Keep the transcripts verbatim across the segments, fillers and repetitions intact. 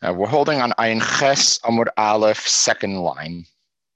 Uh, we're holding on Ayin Ches Amud Aleph, second line.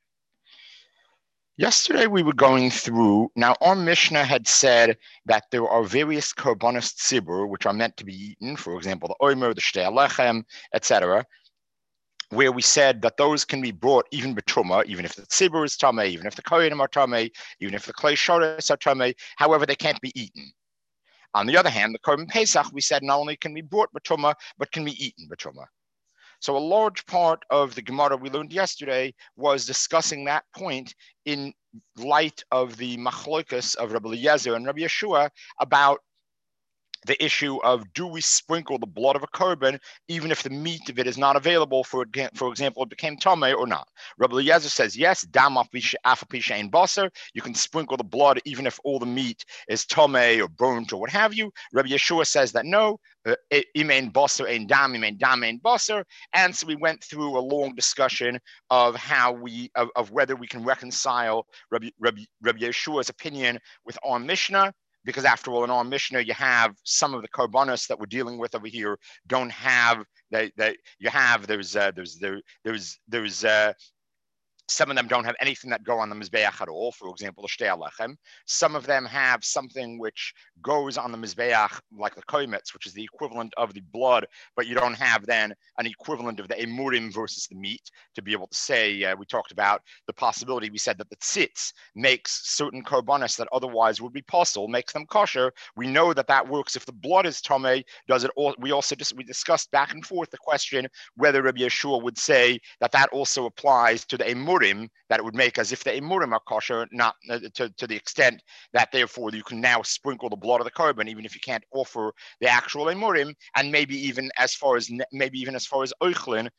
Yesterday we were going through, now our Mishnah had said that there are various korbanos tzibur which are meant to be eaten, for example, the omer, the shtei alechem, et cetera, where we said that those can be brought even betruma, even if the tzibur is tameh, even if the kohenim are tameh, even if the klei shoros are tameh, however, they can't be eaten. On the other hand, the korban Pesach, we said not only can be brought betruma, but can be eaten betruma. So a large part of the Gemara we learned yesterday was discussing that point in light of the machlokas of Rabbi Eliezer and Rabbi Yeshua about the issue of, do we sprinkle the blood of a korban even if the meat of it is not available, for for example, it became tameh or not? Rabbi Eliezer says yes, dam afapisha and basar, you can sprinkle the blood even if all the meat is tameh or burnt or what have you. Rabbi Yeshua says that no, imein basar ein dam, imein dam ein basar. And so we went through a long discussion of how we, of, of whether we can reconcile Rabbi, Rabbi, Rabbi Yeshua's opinion with our Mishnah. Because after all, in our Mishnah, you have some of the korbanos that we're dealing with over here don't have that. They, you have there's uh, there's there there's there's uh, some of them don't have anything that go on the mizbeach at all. For example, the shtei alechem. Some of them have something which goes on the mizbeach, like the koimetz, which is the equivalent of the blood, but you don't have then an equivalent of the emurim versus the meat to be able to say. Uh, we talked about the possibility. We said that the tzitz makes certain korbanos that otherwise would be possible, makes them kosher. We know that that works if the blood is tameh. Does it all? We also just we discussed back and forth the question whether Rabbi Yeshua would say that that also applies to the emurim, that it would make as if the emurim are kosher, not uh, to, to the extent that therefore you can now sprinkle the blood of the korban even if you can't offer the actual emurim, and maybe even as far as maybe even as far as oichlin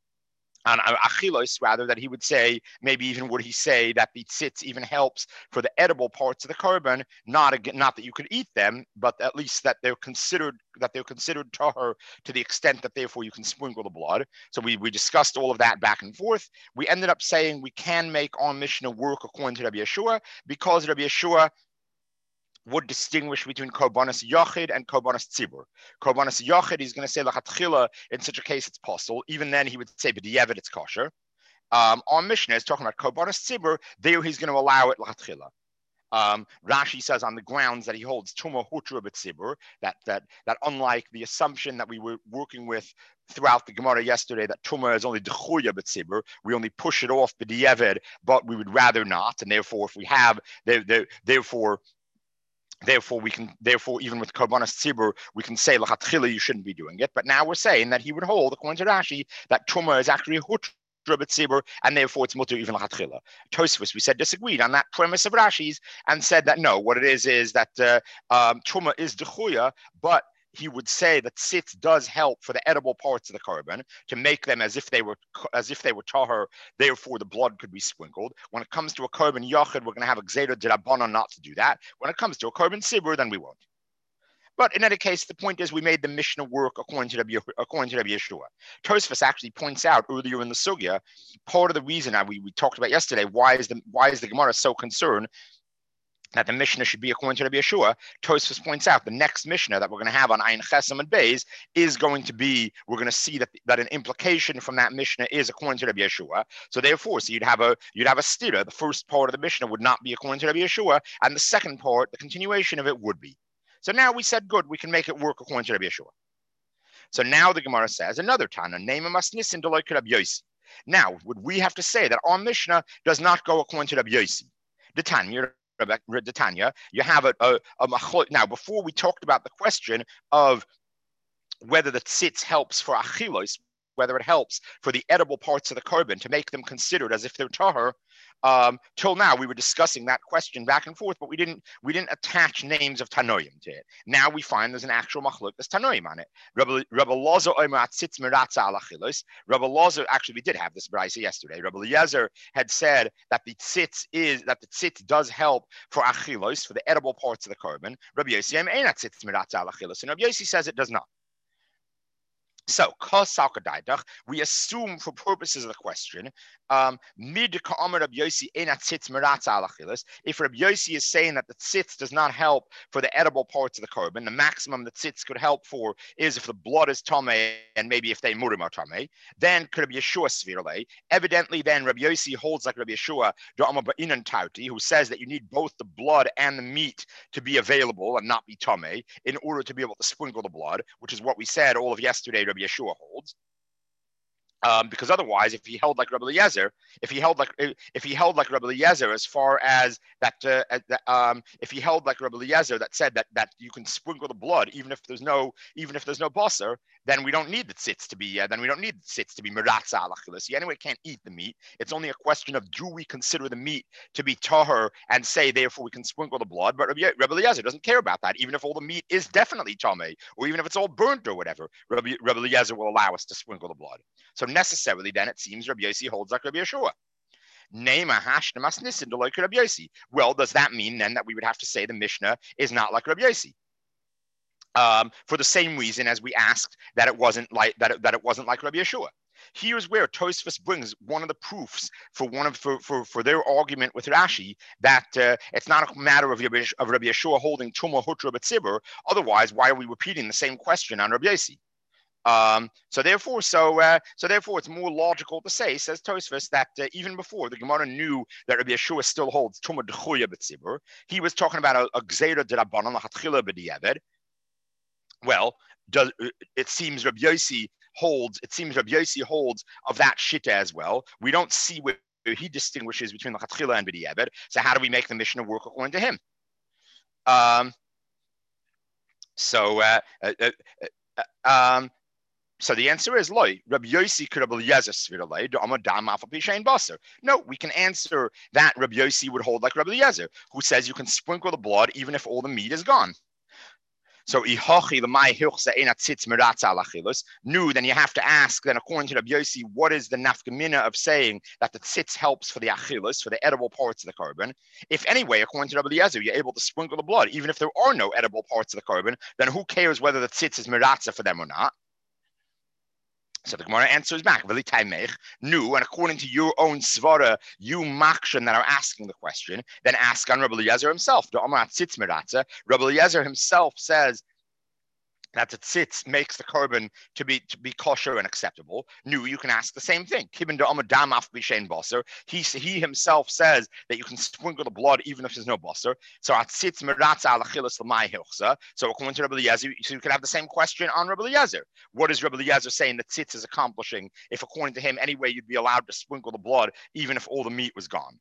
on achilos, rather, that he would say, maybe even would he say that the tzitz even helps for the edible parts of the korban, not not that you could eat them, but at least that they're considered that they're considered tahor to the extent that therefore you can sprinkle the blood. So we we discussed all of that back and forth. We ended up saying we can make our Mishnah work according to Rabbi Yeshua, because Rabbi Yeshua would distinguish between korbanos yachid and korbanos tzibur. Korbanos yachid, he's going to say lachatchila, in such a case it's possible. Even then he would say b'diavad it's kosher. Um, our Mishnah is talking about korbanos tzibur. There he's going to allow it lachatchila. Um, Rashi says on the grounds that he holds tuma hutra b'tzibur, that that that unlike the assumption that we were working with throughout the Gemara yesterday, that tuma is only dechuya b'tzibur, we only push it off b'diavad, but we would rather not, and therefore if we have, there, there, therefore. Therefore, we can. Therefore, even with korbanos tzibur, we can say lachatchila you shouldn't be doing it. But now we're saying that he would hold, according to Rashi, that tuma is actually hutra b'tzibur, and therefore it's mutter even lachatchila. Tosfos, we said, disagreed on that premise of Rashi's and said that no, what it is is that uh, um, tuma is dechuya, but he would say that tzitz does help for the edible parts of the korban to make them as if they were as if they were tahor. Therefore, the blood could be sprinkled. When it comes to a korban yachid, we're going to have a gzeira d'rabbanan not to do that. When it comes to a korban tzibur, then we won't. But in any case, the point is we made the Mishnah work according to Rabbi, according to Rabbi Yeshua. Tosfos actually points out earlier in the sugya, part of the reason that we, we talked about yesterday, why is the why is the Gemara so concerned that the Mishnah should be according to Rabbi Yeshua. Tosfos points out the next Mishnah that we're going to have on Ayin Chesam and Beis is going to be, we're going to see that, that an implication from that Mishnah is according to Rabbi Yeshua. So therefore, so you'd have a you'd have a stira. The first part of the Mishnah would not be according to Rabbi Yeshua, and the second part, the continuation of it, would be. So now we said, good, we can make it work according to Rabbi Yeshua. So now the Gemara says another Tana, name a masnisin deloy Rabbi Yossi. Now, would we have to say that our Mishnah does not go according to Rabbi Yossi? The Tanya. Tanya, you have a, a, a now. Before we talked about the question of whether the tzitz helps for achilos, whether it helps for the edible parts of the korban to make them considered as if they're tahor. Um, till now, we were discussing that question back and forth, but we didn't we didn't attach names of tanoim to it. Now we find there's an actual machlok, there's tanoim on it. Rabbi Lozo omer tzitz meratza al achilos. Rabbi Lozo, actually, we did have this brayso yesterday. Rabbi Eliezer had said that the tzitz is that the tzitz does help for achilos, for the edible parts of the korban. Rabbi Yossi ein tzitz meratza al achilos, and Rabbi Yossi says it does not. So, we assume for purposes of the question, um, if Rabbi Yossi is saying that the tzitz does not help for the edible parts of the korban, the maximum the tzitz could help for is if the blood is tameh and maybe if they murim are tameh, then could Rabbi Yeshua svirle. Evidently, then Rabbi Yossi holds like Rabbi Yeshua, who says that you need both the blood and the meat to be available and not be tameh in order to be able to sprinkle the blood, which is what we said all of yesterday. Rabbi Yeshua holds. Um, because otherwise, if he held like Rabbi Eliezer, if he held like if he held like Rabbi Eliezer, as far as that, uh, um, if he held like Rabbi Eliezer that said that that you can sprinkle the blood even if there's no even if there's no basar, then we don't need the tzitz to be uh, then we don't need the tzitz to be meratza alachilas. You anyway can't eat the meat. It's only a question of do we consider the meat to be tahor and say therefore we can sprinkle the blood. But Rabbi, Rabbi Eliezer doesn't care about that, even if all the meat is definitely tameh or even if it's all burnt or whatever. Rabbi, Rabbi Eliezer will allow us to sprinkle the blood. So necessarily, then it seems Rabbi Yossi holds like Rabbi Yeshua. Well, does that mean then that we would have to say the Mishnah is not like Rabbi Yossi? Um, for the same reason as we asked that it wasn't like that it, that it wasn't like Rabbi Yeshua. Here's where Tosfos brings one of the proofs for one of for for, for their argument with Rashi that uh, it's not a matter of Rabbi, of Rabbi Yeshua holding Tumah Hutra B'Tzibur. Otherwise, why are we repeating the same question on Rabbi Yossi? Um, so therefore, so uh, so therefore, it's more logical to say, says Tosfos, that uh, even before the Gemara knew that Rabbi Yeshua still holds Tumah D'chuya B'Tzibur, he was talking about a Gzeira D'Rabbanan L'Chatchila B'Diavad. Well, does, it seems Rabbi Yossi holds. It seems Rabbi Yossi holds of that shita as well. We don't see where he distinguishes between the L'Chatchila and B'Diavad. So how do we make the Mishnah work according to him? Um. So. Uh, uh, uh, um. So the answer is loy. Rabbi Yossi could Rabbi Eliezer sviralei do amadam afal pishain baser. No, we can answer that Rabbi Yossi would hold like Rabbi Eliezer, who says you can sprinkle the blood even if all the meat is gone. So ihochi l'mai hilchsa enat tzitz meratza alachilus. Nu, then you have to ask. Then according to Rabbi Yossi, what is the nafkamina of saying that the tzitz helps for the achilus, for the edible parts of the korban? If anyway, according to Rabbi Eliezer, you're able to sprinkle the blood even if there are no edible parts of the korban, then who cares whether the tzitz is meratza for them or not? So the Gemara answers back, new, and according to your own svara, you makshan that are asking the question, then ask on Rabbi Eliezer himself. Rabbi Eliezer himself says that the tzitz makes the korban to be to be kosher and acceptable. Nu, you can ask the same thing. He he himself says that you can sprinkle the blood even if there's no basar. So tzitz meratza alachilas l'mai hilchsa. So according to Rabbi Eliezer, so you can have the same question on Rabbi Eliezer. What is Rabbi Eliezer saying that tzitz is accomplishing? If according to him, anyway, you'd be allowed to sprinkle the blood even if all the meat was gone.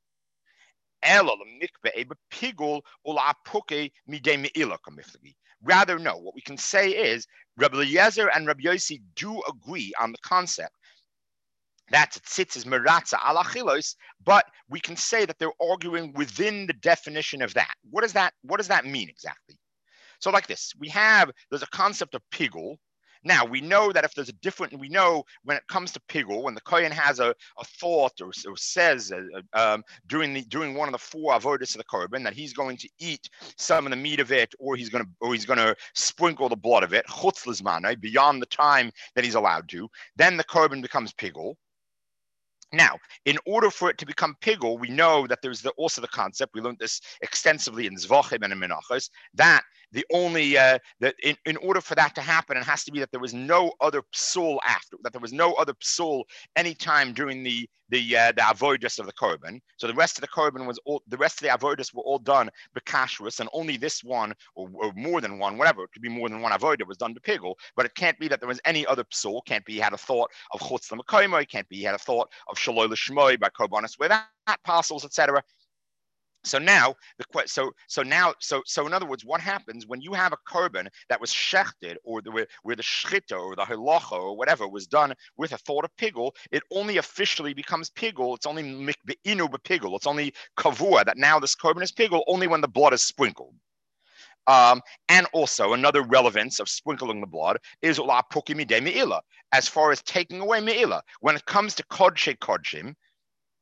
Rather, no. What we can say is Rabbi Eliezer and Rabbi Yossi do agree on the concept that tzitz is meratza ala chilos, but we can say that they're arguing within the definition of that. What does that? What does that mean exactly? So, like this, we have there's a concept of pigul. Now, we know that if there's a different, we know when it comes to pigul, when the kohen has a, a thought or, or says uh, um, during the during one of the four avodas of the korban that he's going to eat some of the meat of it, or he's going to or he's going to sprinkle the blood of it, chutz lizmanai, beyond the time that he's allowed to, then the korban becomes pigul. Now, in order for it to become pigul, we know that there's the, also the concept, we learned this extensively in Zvachim and in Menachos, that the only, uh, that in, in order for that to happen, it has to be that there was no other psul after, that there was no other psul anytime during the the uh, the avodas of the korban. So the rest of the korban was all, the rest of the avodas were all done b'kashrus, and only this one, or, or more than one, whatever, it could be more than one avodah was done to pigul, but it can't be that there was any other psul, can't be he had a thought of chutz l'makaymo, it can't be he had a thought of shaloi l'shmoi by korbanos where that, that parcels, et cetera. So now the so so now so so in other words, what happens when you have a korban that was shechted, or the where, where the shchita or the halacha or whatever was done with a thought of pigul, it only officially becomes pigul. It's only mikbeinu bepigul. It's only kavua that now this korban is pigul only when the blood is sprinkled. Um, and also another relevance of sprinkling the blood is la puki midei meila, as far as taking away meila. When it comes to kodshe kodshim,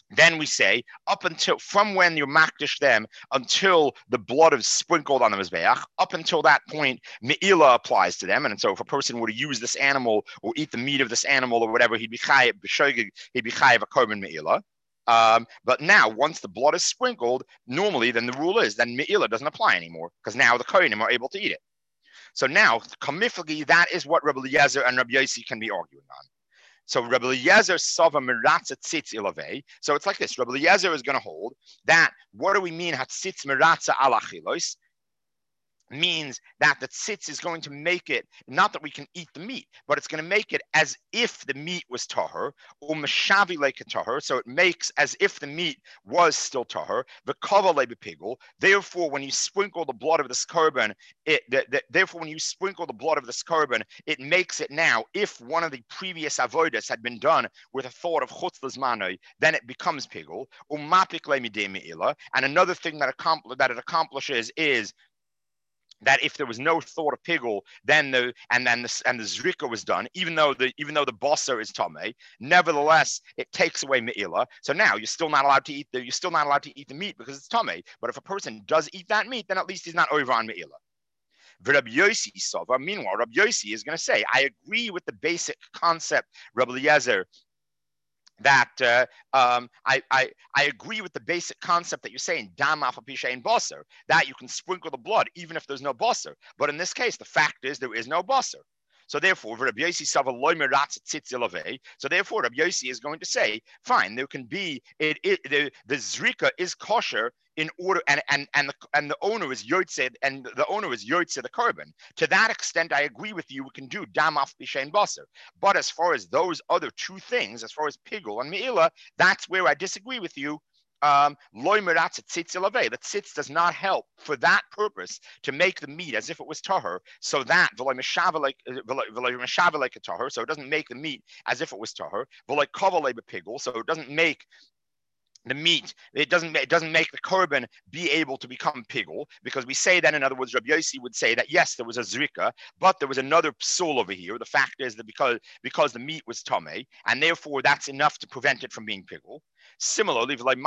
then we say up until from when you makdish them until the blood is sprinkled on the mizbeach, up until that point, me'ila applies to them. And so if a person were to use this animal or eat the meat of this animal or whatever, he'd be chayiv b'shogeg, he'd be chayiv a korban me'ila. Um, but now, once the blood is sprinkled, normally then the rule is then me'ila doesn't apply anymore because now the kohanim are able to eat it. So now, kamiflagi, that is what Rabbi Eliezer and Rabbi Yossi can be arguing on. So Rabbi Eliezer sava meratza tzitz ilavei. So it's like this. Rabbi Eliezer is going to hold that. What do we mean hatzitz meratza ala chilos? Means that the tzitz is going to make it, not that we can eat the meat, but it's going to make it as if the meat was tahor, or meshavi like a tahor, so it makes as if the meat was still tahor, the kavale bepigul. Therefore, when you sprinkle the blood of this korban, it the, the, therefore when you sprinkle the blood of this korban, it makes it now, if one of the previous avodas had been done with a thought of chutz l'zmanoi, then it becomes pigul, umapik le midei me'ila. And another thing that, accompl- that it accomplishes is that if there was no thought of pigul, then the and then the and the zrika was done, even though the even though the basar is tamei, nevertheless it takes away me'ila. So now you're still not allowed to eat the you're still not allowed to eat the meat because it's tamei. But if a person does eat that meat, then at least he's not over on me'ila. Rabbi Yossi Sava. Meanwhile, Rabbi Yossi is going to say, I agree with the basic concept, Rabbi Eliezer, that uh, um, I, I I agree with the basic concept that you're saying, dam afapisha and basar, that you can sprinkle the blood even if there's no basar. But in this case, the fact is there is no basar. So therefore, Rabbi Yossi sava loy meratz tzitz ilavei. So therefore, Rabbi Yossi is going to say, fine, there can be it, it the, the zrika is kosher in order, and and and the and the owner is yotze, and the owner is yotze the korban. To that extent, I agree with you. We can do dam af b'shein basar. But as far as those other two things, as far as pigul and me'ila, that's where I disagree with you. Um, loy meratz tzitz ilavei. The tzitz does not help for that purpose to make the meat as if it was tahor. So that v'loy meshava like v'loy meshava like a tahor. So it doesn't make the meat as if it was tahor. V'loy kavalei b'pigul. So it doesn't make the meat, it doesn't it doesn't make the korban be able to become pigul, because we say that, in other words, Rabbi Yossi would say that yes, there was a zrika, but there was another psul over here. The fact is that because because the meat was tamei, and therefore that's enough to prevent it from being pigul. Similarly, on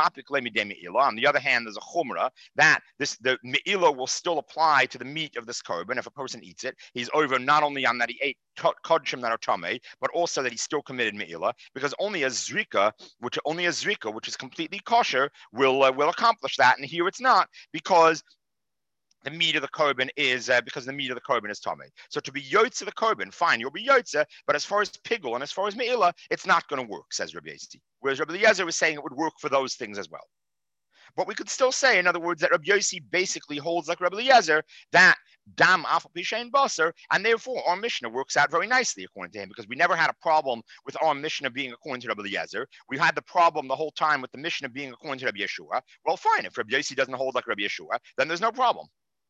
the other hand, there's a chumrah that this the me'ila will still apply to the meat of this korban. If a person eats it, he's over not only on that he ate kodshim that are tamei, but also that he still committed me'ila, because only a zrika, which only a zrika, which is completely kosher, will uh, will accomplish that. And here it's not, because the meat of the korban is uh, because the meat of the korban is tamei. So to be yotze the korban, fine, you'll be yotze, but as far as pigul and as far as me'ila, it's not going to work, says Rabbi Yossi. Whereas Rabbi Eliezer was saying it would work for those things as well. But we could still say, in other words, that Rabbi Yossi basically holds like Rabbi Eliezer, that dam afal pishein basar, and therefore our Mishnah works out very nicely according to him, because we never had a problem with our Mishnah being according to Rabbi Eliezer. We had the problem the whole time with the Mishnah being according to Rabbi Yeshua. Well, fine, if Rabbi Yossi doesn't hold like Rabbi Yeshua, then there's no problem.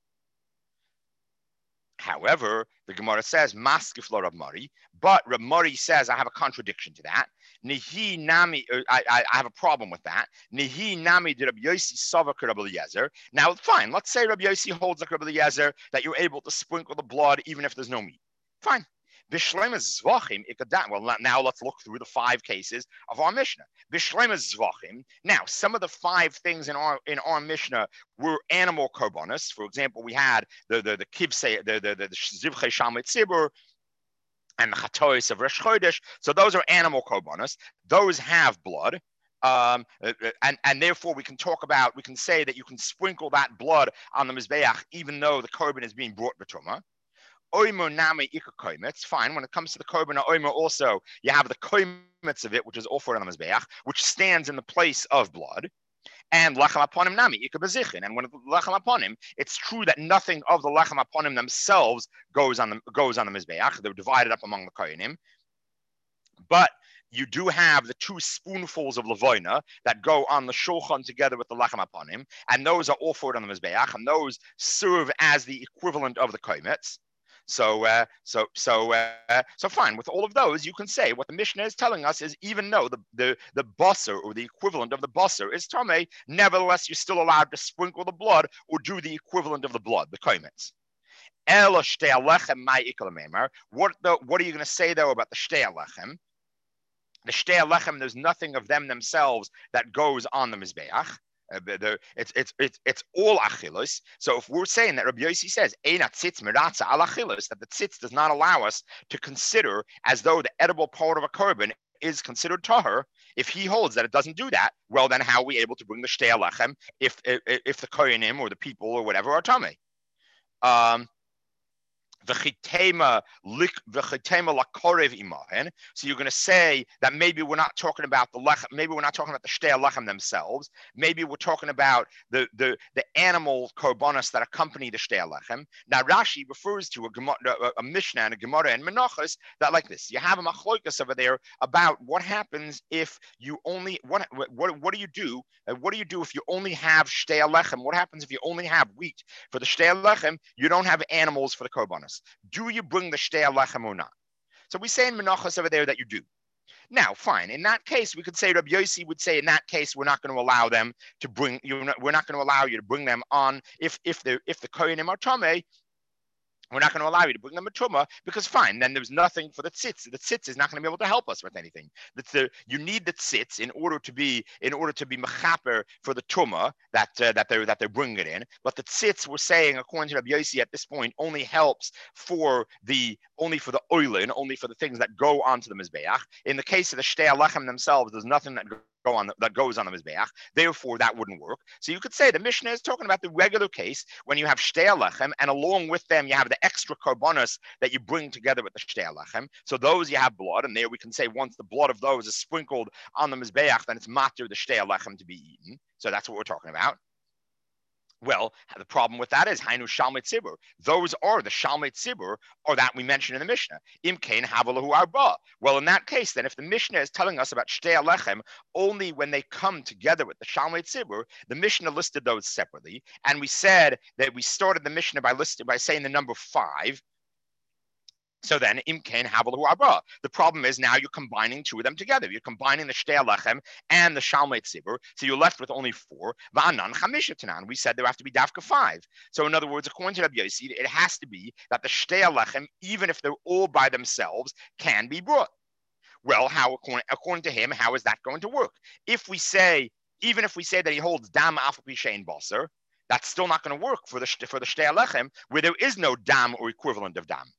However, the Gemara says, Maskif lo Rav Mari, but Rav Mari says, I have a contradiction to that. Nihi nami, I, I, I have a problem with that. Nihi nami de Rabbi Yossi savak Rabbi Eliezer. Now, fine, let's say Rabbi Yossi holds like Rabbi Eliezer, that you're able to sprinkle the blood even if there's no meat. Fine. Well, now let's look through the five cases of our Mishnah. Now, some of the five things in our in our Mishnah were animal korbanos. For example, we had the the the kibsei, the the the zivchei shalmei tzibur, and the chatois of Rosh Chodesh. So those are animal korbanos. Those have blood. Um, and, and therefore we can talk about, we can say that you can sprinkle that blood on the Mizbeach even though the korban is being brought b'tumah. Oimer nami ika koimetz. Fine. When it comes to the korban oimer, also you have the koimetz of it, which is offered on the mizbeach, which stands in the place of blood. And lechem aponim nami ika bezichin. And when lechem aponim, it's true that nothing of the lechem aponim themselves goes on the goes on the mizbeach. They're divided up among the kohanim, but you do have the two spoonfuls of lavoina that go on the shulchan together with the lechem aponim, and those are offered on the mizbeach, and those serve as the equivalent of the koimetz. So, uh, so, so, uh, so fine. With all of those, you can say what the Mishnah is telling us is, even though the the the basar, or the equivalent of the basar, is tamei, nevertheless you're still allowed to sprinkle the blood or do the equivalent of the blood, the koimetz. What the what are you going to say though about the shtei alechem? The Shtei Lechem, there's nothing of them themselves that goes on the Mizbeach. Uh, the, the, it's it's it's it's all achilos. So if we're saying that Rabbi Yossi says einat tzitz miratza al achilos, that the tzitz does not allow us to consider as though the edible part of a korban is considered tahor, if he holds that it doesn't do that, well then how are we able to bring the Shtei Lechem if if, if the kohanim or the people or whatever are tamei? Um, So you're going to say that maybe we're not talking about the lechem, maybe we're not talking about the shtei lechem themselves. Maybe we're talking about the the, the animal korbanos that accompany the shtei lechem. Now Rashi refers to a, a, a Mishnah and a Gemara and Menachos that like this. You have a machlokas over there about what happens if you only what what what do you do? What do you do if you only have shtei lechem? What happens if you only have wheat for the shtei lechem? You don't have animals for the korbanos. Do you bring the Shtei Lechem or not? So we say in Menachos over there that you do. Now, fine. In that case, we could say Rabbi Yossi would say in that case we're not going to allow them to bring you. We're not going to allow you to bring them on if if the if the kohanim are tamei. We're not going to allow you to bring them a truma because fine, then there's nothing for the tzitz. The tzitz is not going to be able to help us with anything. That's the you need the tzitz in order to be in order to be mechaper for the truma that uh, that they're that they're bringing it in. But the tzitz, we're saying according to Rabbi Yossi at this point, only helps for the only for the oilin, only for the things that go onto the mizbeach. In the case of the shtei lechem themselves, there's nothing that go on the, that goes on the mizbeach. Therefore, that wouldn't work. So you could say the Mishnah is talking about the regular case when you have shtei lechem, and along with them you have the extra korbanos that you bring together with the shtei lechem. So those you have blood, and there we can say once the blood of those is sprinkled on the mizbeach, then it's matir the shtei lechem to be eaten. So that's what we're talking about. Well, the problem with that is Hainu Shalmei Tzibur. Those are the Shalmei Tzibur, or that we mentioned in the Mishnah. Im Kain Havalahu Arba. Well, in that case, then, if the Mishnah is telling us about Shtei Lechem only when they come together with the Shalmei Tzibur, the Mishnah listed those separately, and we said that we started the Mishnah by listing by saying the number five. So then, imkain havalahu abra. The problem is now you're combining two of them together. You're combining the shtei lechem and the shalmei tzibur, so you're left with only four. Va'anan chamisha tanan. We said there have to be dafka five. So in other words, according to Rabbi Yossi, it has to be that the shtei lechem, even if they're all by themselves, can be brought. Well, how according, according to him, how is that going to work? If we say, even if we say that he holds dam afal pi shein basar, that's still not going to work for the for the shtei lechem, where there is no dam or equivalent of dam.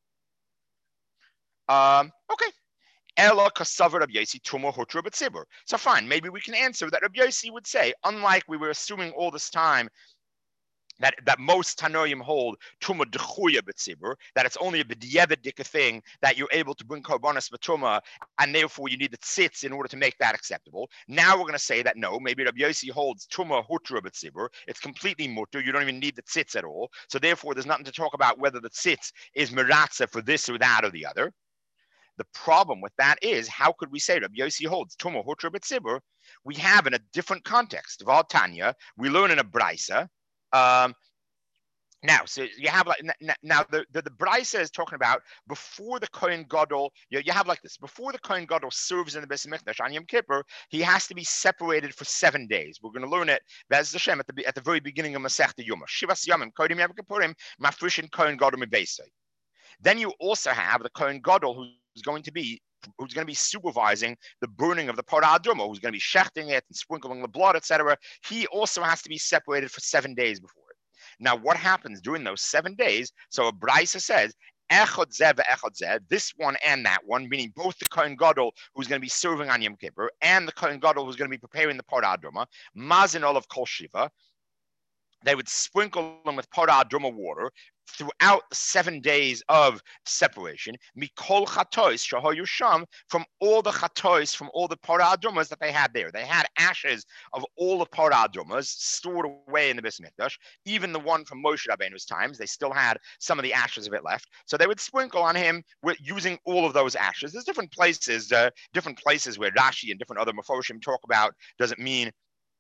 Um, okay. Ela kasavar Rabbi Yossi tuma hotra b'tzibur. So fine, maybe we can answer that Rabbi Yossi would say, unlike we were assuming all this time that, that most Tanoim hold tuma dechuya b'tzibur, that it's only a b'diyevedika thing that you're able to bring korbanos b'tuma, and therefore you need the tzitz in order to make that acceptable. Now we're going to say that no, maybe Rabbi Yossi holds tuma hotra b'tzibur. It's completely mutter. You don't even need the tzitz at all. So therefore, there's nothing to talk about whether the tzitz is meratza for this or that or the other. The problem with that is, how could we say Rabbi Yossi holds Tuma Hotra B'tzibur? We have in a different context. Val Tanya, we learn in a Brisa. Um, now, so you have like now the the, the Brisa is talking about before the Kohen Gadol. You, you have like this: before the Kohen Gadol serves in the Beis Mikdash on Yom Kippur, he has to be separated for seven days. We're going to learn it Be'ez Hashem at the at the very beginning of Masechta Yoma. Shivas Yomim Kodim Yom Kippurim Mafrishin Kohen Gadol Mibeisei. Then you also have the Kohen Gadol who who's going to be who's going to be supervising the burning of the parah aduma, who's going to be shechting it and sprinkling the blood, et cetera. He also has to be separated for seven days before it. Now, what happens during those seven days? So a Brisa says, echad zeh ve'echad zeh, this one and that one, meaning both the Kohen Gadol who's going to be serving on Yom Kippur and the Kohen Gadol who's going to be preparing the parah aduma, mazin olav kol shiva. They would sprinkle them with parah aduma water throughout the seven days of separation, mikol chatois shahoyu sham, from all the chatois, from all the parah adumas that they had there. They had ashes of all the parah adumas stored away in the Beis Mikdash, even the one from Moshe Rabbeinu's times. They still had some of the ashes of it left. So they would sprinkle on him with using all of those ashes. There's different places, uh, different places where Rashi and different other Mefoshim talk about, does it mean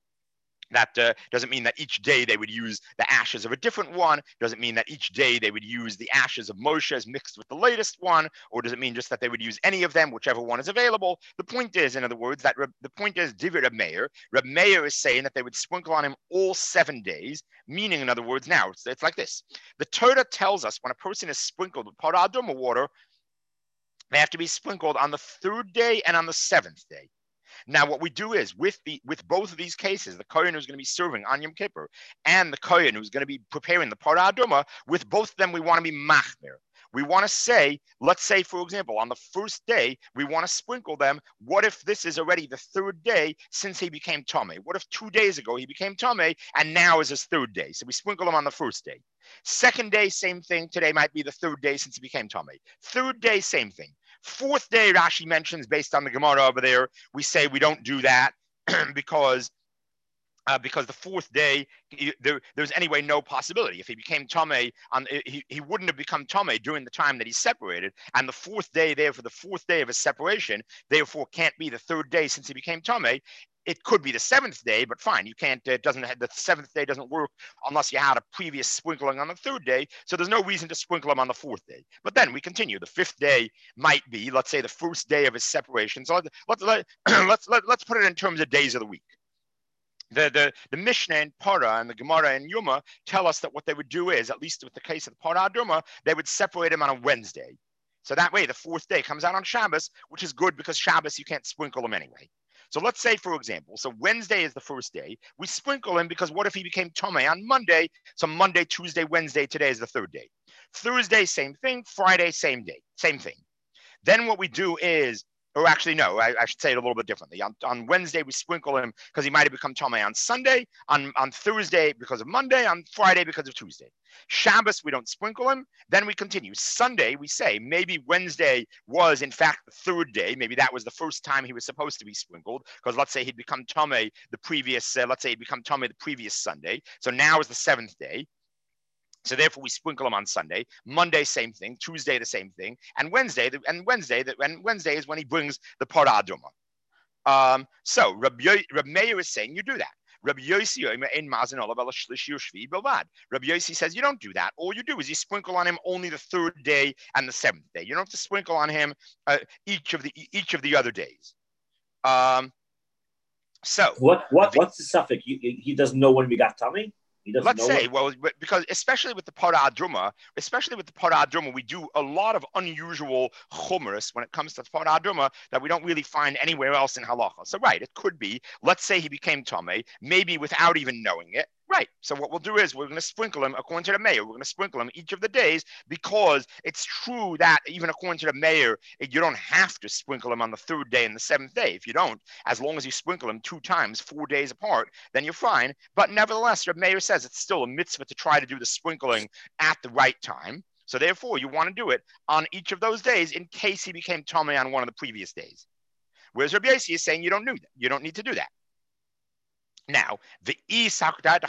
That uh, doesn't mean that each day they would use the ashes of a different one. Doesn't mean that each day they would use the ashes of Moshe's mixed with the latest one. Or does it mean just that they would use any of them, whichever one is available? The point is, in other words, that Reb, the point is, Divrei Reb Meir, Reb Meir is saying that they would sprinkle on him all seven days, meaning, in other words, now, it's, it's like this. The Torah tells us when a person is sprinkled with parah aduma water, They have to be sprinkled on the third day and on the seventh day. Now, what we do is with the with both of these cases, the Kohen who's going to be serving on Yom Kippur and the Kohen who's going to be preparing the Parah Aduma, with both of them, we want to be machmir. We want to say, let's say, for example, on the first day, we want to sprinkle them. What if this is already the third day since he became Tomei? What if two days ago he became Tomei and now is his third day? So we sprinkle him on the first day. Second day, same thing. Today might be the third day since he became Tomei. Third day, same thing. Fourth day, Rashi mentions, based on the Gemara over there, we say we don't do that because uh, because the fourth day, there, there's anyway no possibility. If he became Tomei, on, he, he wouldn't have become Tomei during the time that he's separated. And the fourth day, therefore, the fourth day of his separation, therefore can't be the third day since he became Tomei. It could be the seventh day, but fine, you can't, it doesn't, the seventh day doesn't work unless you had a previous sprinkling on the third day, so there's no reason to sprinkle him on the fourth day. But then we continue. The fifth day might be, let's say, the first day of his separation. So let's, let, let's, let, let's put it in terms of days of the week. The, the, the Mishnah and Parah and the Gemara and Yuma tell us that what they would do is, at least with the case of the Parah Aduma, they would separate him on a Wednesday. So that way, the fourth day comes out on Shabbos, which is good because Shabbos, you can't sprinkle him anyway. So let's say, for example, so Wednesday is the first day. We sprinkle him because what if he became Tomei on Monday? So Monday, Tuesday, Wednesday, today is the third day. Thursday, same thing. Friday, same day, same thing. Then what we do is, or actually, no, I, I should say it a little bit differently. On, on Wednesday, we sprinkle him because he might have become Tomei on Sunday. On, on Thursday, because of Monday. On Friday, because of Tuesday. Shabbos, we don't sprinkle him. Then we continue. Sunday, we say maybe Wednesday was, in fact, the third day. Maybe that was the first time he was supposed to be sprinkled. Because let's say he'd become Tomei the previous, uh, let's say he'd become Tomei the previous Sunday. So now is the seventh day. So therefore, we sprinkle them on Sunday. Monday, same thing. Tuesday, the same thing. And Wednesday, and Wednesday, and Wednesday is when he brings the Parah Aduma. Um, so Rabbi, Rabbi Meir is saying you do that. Rabbi Yossi Rabbi Yossi says you don't do that. All you do is you sprinkle on him only the third day and the seventh day. You don't have to sprinkle on him uh, each of the each of the other days. Um, so what what what's the suffix? He, he doesn't know when we got Tomei. Let's say, well, because especially with the Parah Aduma, especially with the Parah Aduma, we do a lot of unusual chumras when it comes to Parah Aduma that we don't really find anywhere else in halacha. So, right, it could be, let's say he became Tomei, maybe without even knowing it. Right. So what we'll do is we're going to sprinkle him according to the mayor. We're going to sprinkle him each of the days because it's true that even according to the mayor, you don't have to sprinkle him on the third day and the seventh day. If you don't, as long as you sprinkle him two times, four days apart, then you're fine. But nevertheless, the mayor says it's still a mitzvah to try to do the sprinkling at the right time. So therefore, you want to do it on each of those days in case he became Tomei on one of the previous days. Whereas Rabbi Yossi is saying you don't need that. You don't need to do that. Now, the if Rabbi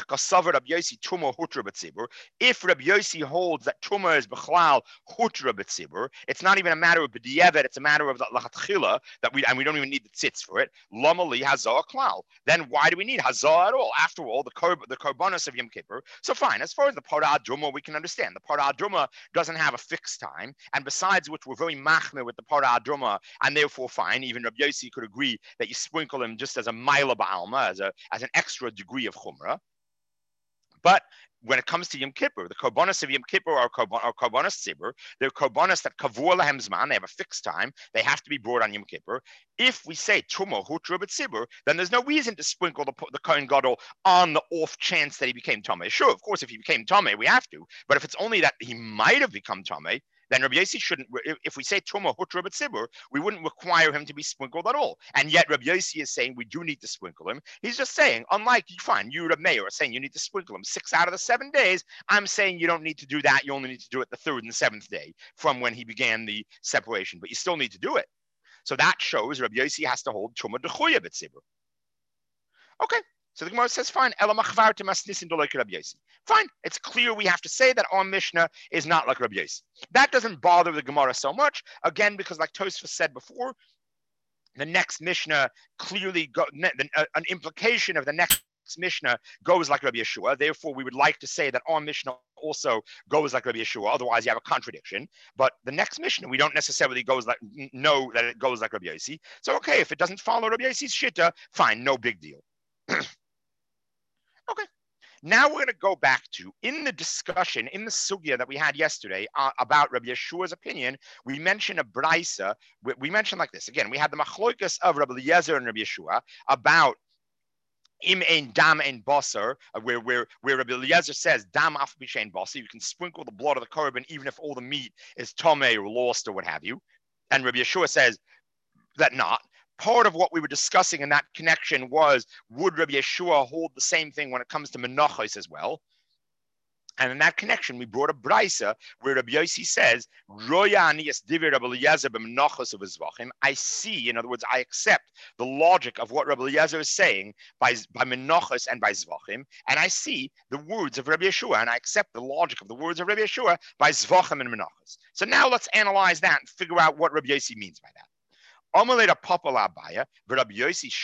Yossi holds that Tumah is Bechlal Hutra B'tzibur, it's not even a matter of B'di'evet, it's a matter of the Lachatchila, that we, and we don't even need the tzitz for it. Lomali Hazah Klal. Then why do we need Hazah at all? After all, the korb, the korbanos of Yom Kippur. So fine, as far as the Parah Aduma, we can understand. The Parah Aduma doesn't have a fixed time, and besides which, we're very machmir with the Parah Aduma, and therefore fine, even Rabbi Yossi could agree that you sprinkle him just as a Maila Ba'alma, as a as an extra degree of chumrah. But when it comes to Yom Kippur, the korbanos of Yom Kippur are korbanos tzibur. They're korbanos that kavur lahem zman. They have a fixed time. They have to be brought on Yom Kippur. If we say tumah hutra b'tzibur, then there's no reason to sprinkle the, the Kohen Gadol on the off chance that he became Tomei. Sure, of course, if he became Tomei, we have to. But if it's only that he might have become Tomei, then Rabbi Yossi shouldn't, if we say Tumah Hutra B'tzibur, we wouldn't require him to be sprinkled at all. And yet Rabbi Yossi is saying we do need to sprinkle him. He's just saying, unlike, fine, you, Rabbi Meir, are saying you need to sprinkle him six out of the seven days. I'm saying you don't need to do that. You only need to do it the third and seventh day from when he began the separation. But you still need to do it. So that shows Rabbi Yossi has to hold Tumah Dechuya B'tzibur. Okay. So the Gemara says, fine, fine. It's clear we have to say that our Mishnah is not like Rabbi Yossi. That doesn't bother the Gemara so much, again, because like Tosfos said before, the next Mishnah clearly, go, an implication of the next Mishnah goes like Rabbi Yeshua. Therefore, we would like to say that our Mishnah also goes like Rabbi Yeshua. Otherwise, you have a contradiction. But the next Mishnah, we don't necessarily goes like know that it goes like Rabbi Yossi. So, okay, if it doesn't follow Rabbi Yossi's shitta, fine, no big deal. Okay. Now we're going to go back to, in the discussion, in the sugya that we had yesterday uh, about Rabbi Yeshua's opinion, we mentioned a brisa. We, we mentioned like this. Again, we had the machloikas of Rabbi Eliezer and Rabbi Yeshua about im ein dam ein basar, where where where Rabbi Eliezer says dam af b'shein basar, you can sprinkle the blood of the korban even if all the meat is tomei or lost or what have you, and Rabbi Yeshua says that not. Part of what we were discussing in that connection was, would Rabbi Yeshua hold the same thing when it comes to menachos as well? And in that connection, we brought a brisa where Rabbi Yossi says, I see, in other words, I accept the logic of what Rabbi Eliezer is saying by, by menachos and by zvachim, and I see the words of Rabbi Yeshua, and I accept the logic of the words of Rabbi Yeshua by zvachim and menachos. So now let's analyze that and figure out what Rabbi Yossi means by that. What is Rabbi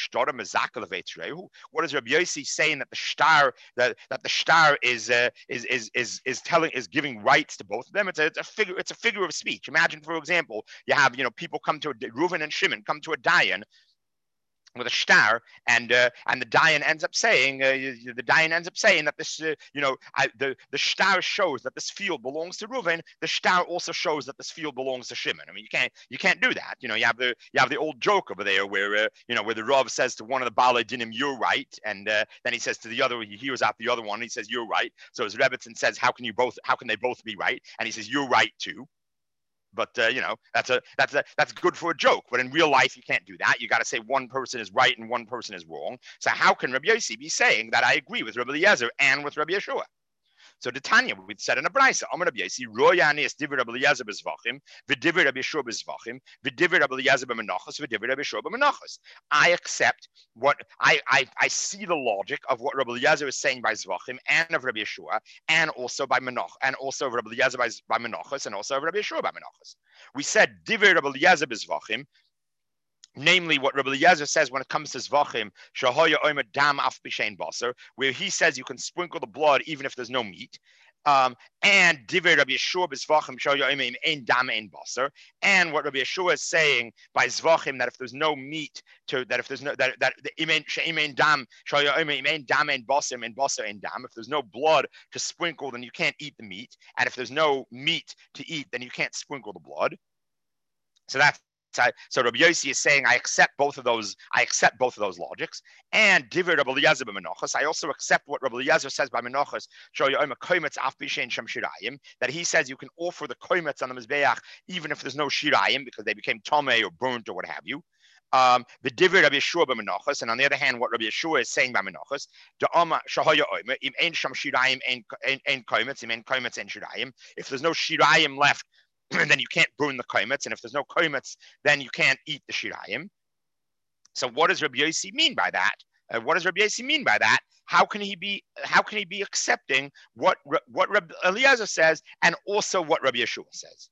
Yossi saying that the star that, that the star is, uh, is is is is telling is giving rights to both of them? It's a, it's a figure it's a figure of speech. Imagine, for example, you have you know people come to a Reuven and Shimon come to a dayan with a star, and uh, and the dayan ends up saying uh, the dayan ends up saying that this uh, you know I, the the star shows that this field belongs to Reuven. The star also shows that this field belongs to Shimon. I mean, you can't you can't do that. You know, you have the you have the old joke over there where uh, you know where the Rav says to one of the Balei Dinim, "You're right," and uh, then he says to the other, he hears out the other one, and he says, "You're right." So his Rebbetzin says, "How can you both? How can they both be right?" And he says, "You're right too." But uh, you know that's a that's a that's good for a joke. But in real life, you can't do that. You got to say one person is right and one person is wrong. So how can Rabbi Yossi be saying that I agree with Rabbi Eliezer and with Rabbi Yeshua? So the Tanya, we said in a brisa, Amar Rabbi Yossi, Royani is divrei Rabbi Eliezer b'zvachim, v'divrei Rabbi Yeshua b'zvachim, v'divrei Rabbi Eliezer b'menachos, v'divrei Rabbi Yeshua b'menachos. I accept what I, I I see the logic of what Rabbi Eliezer is saying by zvachim and of Rabbi Yeshua, and also by menach, and also of Rabbi Eliezer by, by menachos, and also of Rabbi Yeshua by menachos. We said divrei Rabbi Eliezer b'zvachim, namely what Rabbi Eliezer says when it comes to zvachim, shahoya omer dam af b'shein basar, where he says you can sprinkle the blood even if there's no meat. Um, and divrei Rabbi Yeshua b'zvachim shahoya omer im ein dam ein basar, and what Rabbi Yeshua is saying by zvachim, that if there's no meat to that if there's no that that the im ein dam shahoya omer im ein dam ein basar ein basar ein dam, if there's no blood to sprinkle, then you can't eat the meat, and if there's no meat to eat, then you can't sprinkle the blood. So that's So Rabbi Yossi is saying, I accept both of those. I accept both of those logics. And divrei Rabbi Eliezer b'menachos, I also accept what Rabbi Eliezer says by menachos, that he says you can offer the koimetz on the mizbeach even if there's no shirayim because they became tomei or burnt or what have you. Um, the divrei Rabbi Yeshua b'menachos, and on the other hand, what Rabbi Yeshua is saying by menachos, da'ama shahaya oimer im ein sham shirayim ein koimetz im ein koimetz ein shirayim. If there's no shirayim left, then you can't burn the koimetz, and if there's no koimetz, then you can't eat the shirayim. So what does Rabbi Yossi mean by that? Uh, what does Rabbi Yossi mean by that? How can he be? How can he be accepting what what Rabbi Eliezer says and also what Rabbi Yeshua says?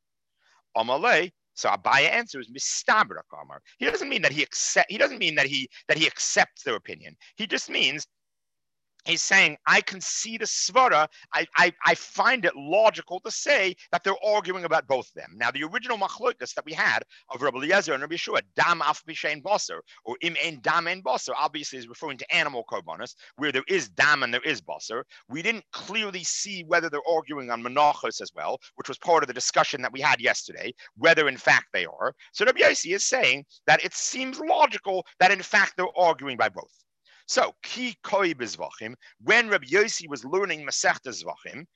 Amalei. So Abaya answers mistabra kamar. He doesn't mean that he accept. He doesn't mean that he that he accepts their opinion. He just means. He's saying, I can see the svara. I, I, I find it logical to say that they're arguing about both of them. Now, the original machlokas that we had of Rabbi Eliezer and Rabbi Yeshua, dam af b'shein basar, or im ein dam ein basar, obviously is referring to animal korbanos, where there is dam and there is basar. We didn't clearly see whether they're arguing on menachos as well, which was part of the discussion that we had yesterday, whether in fact they are. So Rabbi Yossi is saying that it seems logical that in fact they're arguing by both. So, ki koi b'zvachim, when Rabbi Yossi was learning Masechta Zvachim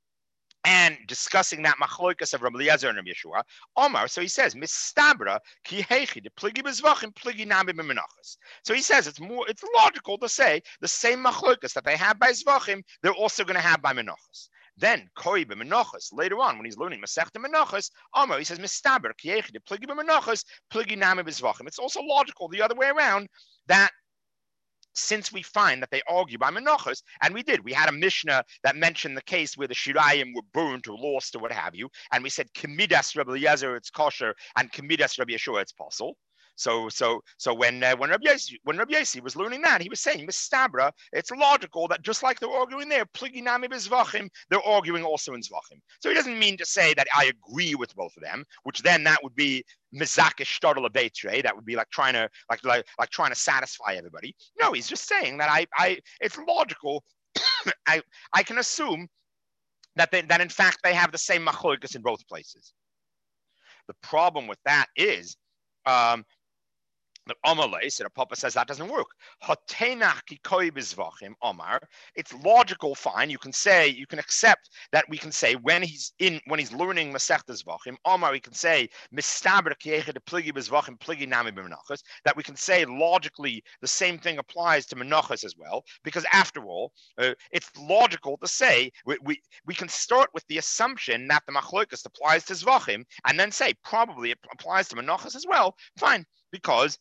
and discussing that machloikas of Rabbi Eliezer and Rabbi Yeshua, Omar, so he says, mistabra ki heichi de pligi b'zvachim pligi nami b'menachos. So he says it's more, it's logical to say the same machloikas that they have by Zvachim, they're also going to have by menachos. Then koi b'menachos, later on when he's learning Masechta Menachos, Omar, he says mistabra ki heichi de pligi b'menachos pligi nami b'zvachim. It's also logical the other way around that since we find that they argue by menachos, and we did, we had a Mishnah that mentioned the case where the shirayim were burnt or lost or what have you, and we said kemidas Rabbi Eliezer it's kosher and kemidas Rabbi Yeshua it's possible. So, so, so when uh, when Rabbi Yossi, when Rabbi Yossi was learning that, he was saying mistabra. It's logical that just like they're arguing there, pligi nami b'zvachim, they're arguing also in zvachim. So he doesn't mean to say that I agree with both of them, which then that would be mizakish shtartel abetre. That would be like trying to like like like trying to satisfy everybody. No, he's just saying that I I it's logical I I can assume that they, that in fact they have the same machlokas in both places. The problem with that is um, the Amalei, so the Papa says that doesn't work. Omar. It's logical, fine. You can say, you can accept that we can say when he's in, when he's learning Masechtas Zvachim, Omar, we can say that we can say logically the same thing applies to Menachos as well, because after all, uh, it's logical to say we, we we can start with the assumption that the Machlokas applies to Zvachim, and then say probably it applies to Menachos as well. Fine, because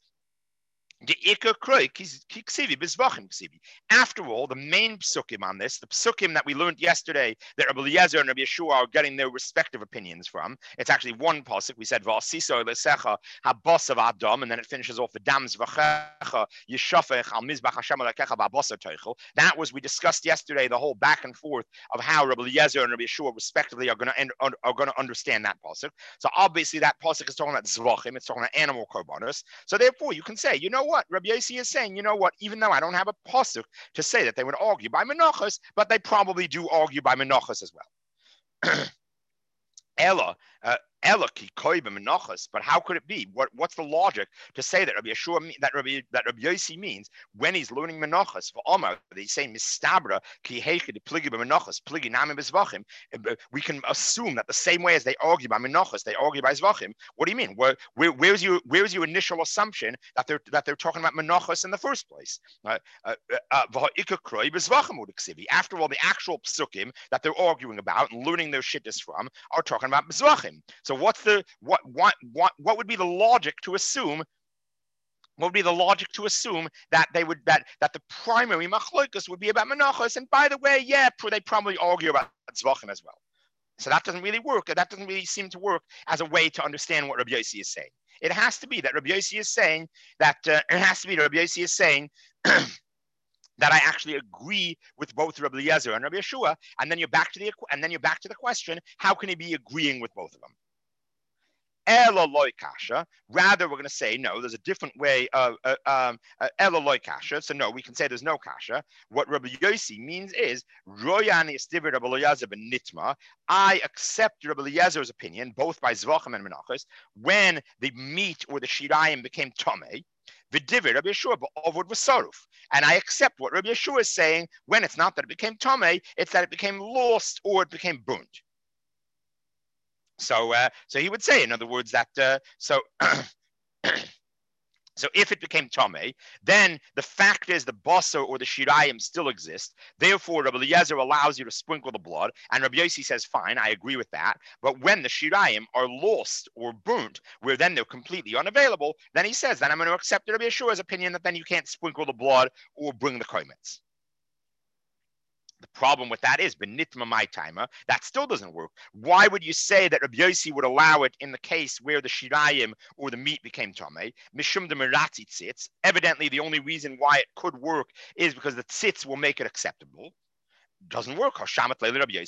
after all, the main psukim on this, the psukim that we learned yesterday, that Rabbi Eliezer and Rabbi Yeshua are getting their respective opinions from. It's actually one pasuk. We said V'asiso lesecha habasav Adam, and then it finishes off the dams v'checha yishafech al mizbach Hashem alekecha ba'basa teichel. That was, we discussed yesterday the whole back and forth of how Rabbi Eliezer and Rabbi Yeshua respectively are going to are going to understand that pasuk. So obviously that pasuk is talking about zvachim. It's talking about animal korbanos. So therefore, you can say, you know what, Rabbi Yossi is saying, you know what, even though I don't have a pasuk to say that they would argue by menachos, but they probably do argue by menachos as well. Ella, uh, Ella ki koi b'menachos, but how could it be? What what's the logic to say that Rabbi Yeshua that Rabbi that Rabbi Yossi means when he's learning menachos for Omar, they say mistabra ki heiche de pligi b'menachos pligi nami b'zvachim. We can assume that the same way as they argue by menachos, they argue by zvachim. What do you mean? Where, where where's your where's your initial assumption that they're that they're talking about menachos in the first place? Uh, uh, uh, After all, the actual psukim that they're arguing about and learning their shittas from are talking about zvachim. So what's the what what what what would be the logic to assume? What would be the logic to assume that they would that that the primary machlokas would be about menachos? And by the way, yeah, they probably argue about zvachim as well. So that doesn't really work. That doesn't really seem to work as a way to understand what Rabbi Yossi is saying. It has to be that Rabbi Yossi is saying that uh, it has to be that Rabbi Yossi is saying. that I actually agree with both Rabbi Eliezer and Rabbi Yeshua, and then you're back to the and then you're back to the question: how can he be agreeing with both of them? Ela loy kasha. Rather, we're going to say no. There's a different way of uh, um, uh, ela loy kasha. So no, we can say there's no kasha. What Rabbi Yossi means is royan is divid Rabbi Eliezer ben nitma. I accept Rabbi Eliezer's opinion, both by zvachim and menachos, when the meat or the shirayim became tamei. V'divid Rabbi Yeshua b'ovod v'saruf. And I accept what Rabbi Yeshua is saying when it's not that it became tamei, it's that it became lost or it became burnt. So, uh, so he would say, in other words, that uh, so, so if it became tamei, then the fact is the basar or the shirayim still exist. Therefore, Rabbi Eliezer allows you to sprinkle the blood, and Rabbi Yossi says, fine, I agree with that. But when the shirayim are lost or burnt, where then they're completely unavailable, then he says, then I'm going to accept Rabbi Yeshua's opinion that then you can't sprinkle the blood or bring the kometz. The problem with that is, benitma my timer, that still doesn't work. Why would you say that Rabbi Yossi would allow it in the case where the shirayim or the meat became tamei? Mishum de meratzi tzitz. Evidently, the only reason why it could work is because the tzitz will make it acceptable. Doesn't work. Earlier on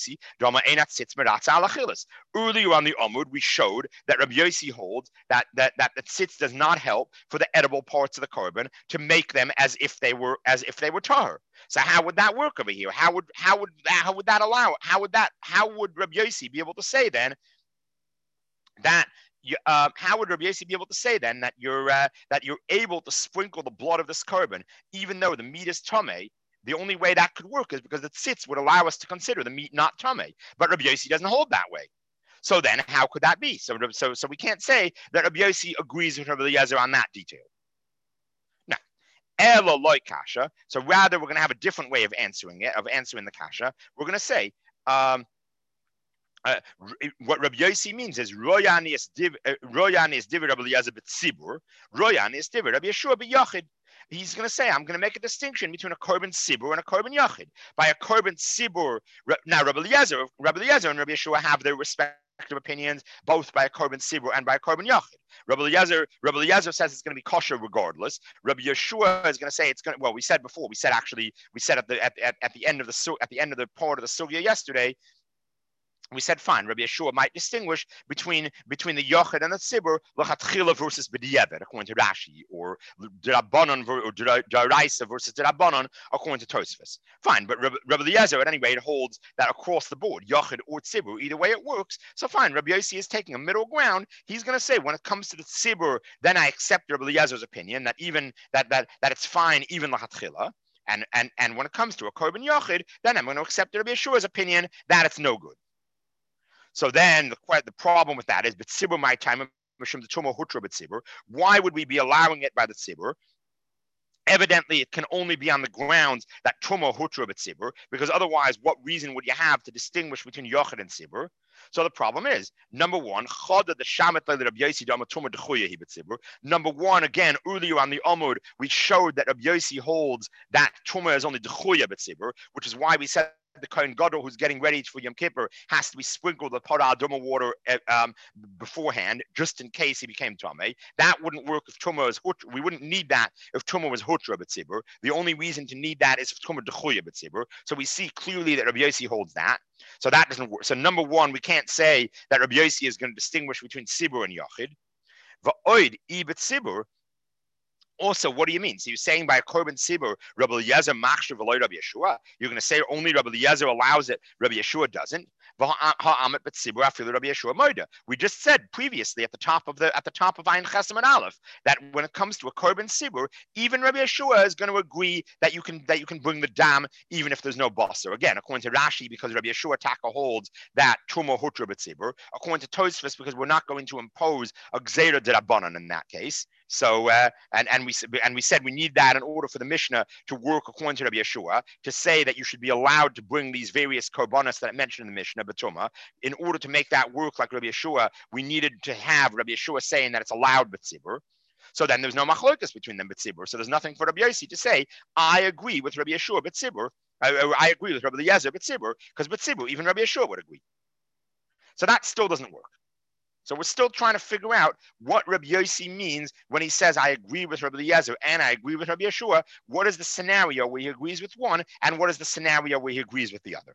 the Amud, we showed that Rabbi Yossi holds that that that the tzitz does not help for the edible parts of the korban to make them as if they were as if they were tahor. So how would that work over here? How would how would that how would that allow it? How would that how would Rabbi Yossi be able to say then that? You, uh, how would Rabbi Yossi be able to say then that you're uh, that you're able to sprinkle the blood of this korban even though the meat is tamei? The only way that could work is because the tzitz would allow us to consider the meat not tamei. But Rabbi Yossi doesn't hold that way. So then how could that be? So, so, so we can't say that Rabbi Yossi agrees with Rabbi Eliezer on that detail. Now, elo loy kasha. So rather, we're going to have a different way of answering it, of answering the kasha. We're going to say, um, Uh, what Rabbi Yossi means is Royan is div Royan is div Rabbi Eliezer b'tzibur. Royan is div Rabbi Yeshua b'yachid. He's going to say, I'm going to make a distinction between a korban sibur and a korban yachid. By a korban sibur, now Rabbi Eliezer, Rabbi Eliezer and Rabbi Yeshua have their respective opinions, both by a korban sibur and by a korban yachid. Rabbi Eliezer, Rabbi Eliezer says it's going to be kosher regardless. Rabbi Yeshua is going to say it's going to. Well, we said before. We said actually. We said at the at, at, at the end of the at the end of the part of the sugya yesterday we said fine. Rabbi Yeshua might distinguish between between the yochid and the tzibur l'chatchila versus b'diavad, according to Rashi, or d'Rabbanan or d'Oraisa versus d'Rabbanan, according to Tosfos. Fine, but Rabbi, Rabbi Eliezer, at any rate, holds that across the board, yochid or tzibur, either way it works. So fine, Rabbi Yossi is taking a middle ground. He's going to say when it comes to the tzibur, then I accept Rabbi Eliezer's opinion that even that that that it's fine even l'chatchila. And and and when it comes to a korban yochid, then I'm going to accept Rabbi Yeshua's opinion that it's no good. So then the, the problem with that is, but tzibur my time, why would we be allowing it by the tzibur? Evidently, it can only be on the grounds that truma hutra b'tzibur, because otherwise, what reason would you have to distinguish between yochid and tzibur? So the problem is, number one, number one, again, earlier on the Amud, we showed that Rabbi Yossi holds that truma is only dechuya b'tzibur, which is why we said the Kohen Gadol who's getting ready for Yom Kippur has to be sprinkled with Parah Aduma water um, beforehand, just in case he became Tameh. That wouldn't work if Tumah is Hutra. We wouldn't need that if Tumah was Hutra B'tzibur. The only reason to need that is if Tumah Dechuya B'tzibur. So we see clearly that Rabbi Yossi holds that. So that doesn't work. So number one, we can't say that Rabbi Yossi is going to distinguish between Tzibur and Yachid. V'oid I B'tzibur. Also, what do you mean? So you're saying by a korban tzibur, Rabbi Eliezer machshav v'lo Rabbi Yeshua. You're going to say only Rabbi Eliezer allows it, Rabbi Yeshua doesn't. We just said previously at the top of the at the top of Ayin Chesem and Aleph that when it comes to a korban tzibur, even Rabbi Yeshua is going to agree that you can that you can bring the dam even if there's no basar. Again, according to Rashi, because Rabbi Yeshua Taka holds that truma hutra b'tzibur. According to Tosfos, because we're not going to impose a gzeira d'Rabbanan in that case. So uh, and and we and we said we need that in order for the Mishnah to work according to Rabbi Yeshua to say that you should be allowed to bring these various korbanos that I mentioned in the Mishnah b'tumah. In order to make that work like Rabbi Yeshua, we needed to have Rabbi Yeshua saying that it's allowed b'tzibur. So then there's no machlokas between them b'tzibur. So there's nothing for Rabbi Yossi to say I agree with Rabbi Yeshua b'tzibur. I, I agree with Rabbi Eliezer b'tzibur because b'tzibur even Rabbi Yeshua would agree. So that still doesn't work. So we're still trying to figure out what Rabbi Yossi means when he says, I agree with Rabbi Eliezer and I agree with Rabbi Yeshua. What is the scenario where he agrees with one and what is the scenario where he agrees with the other?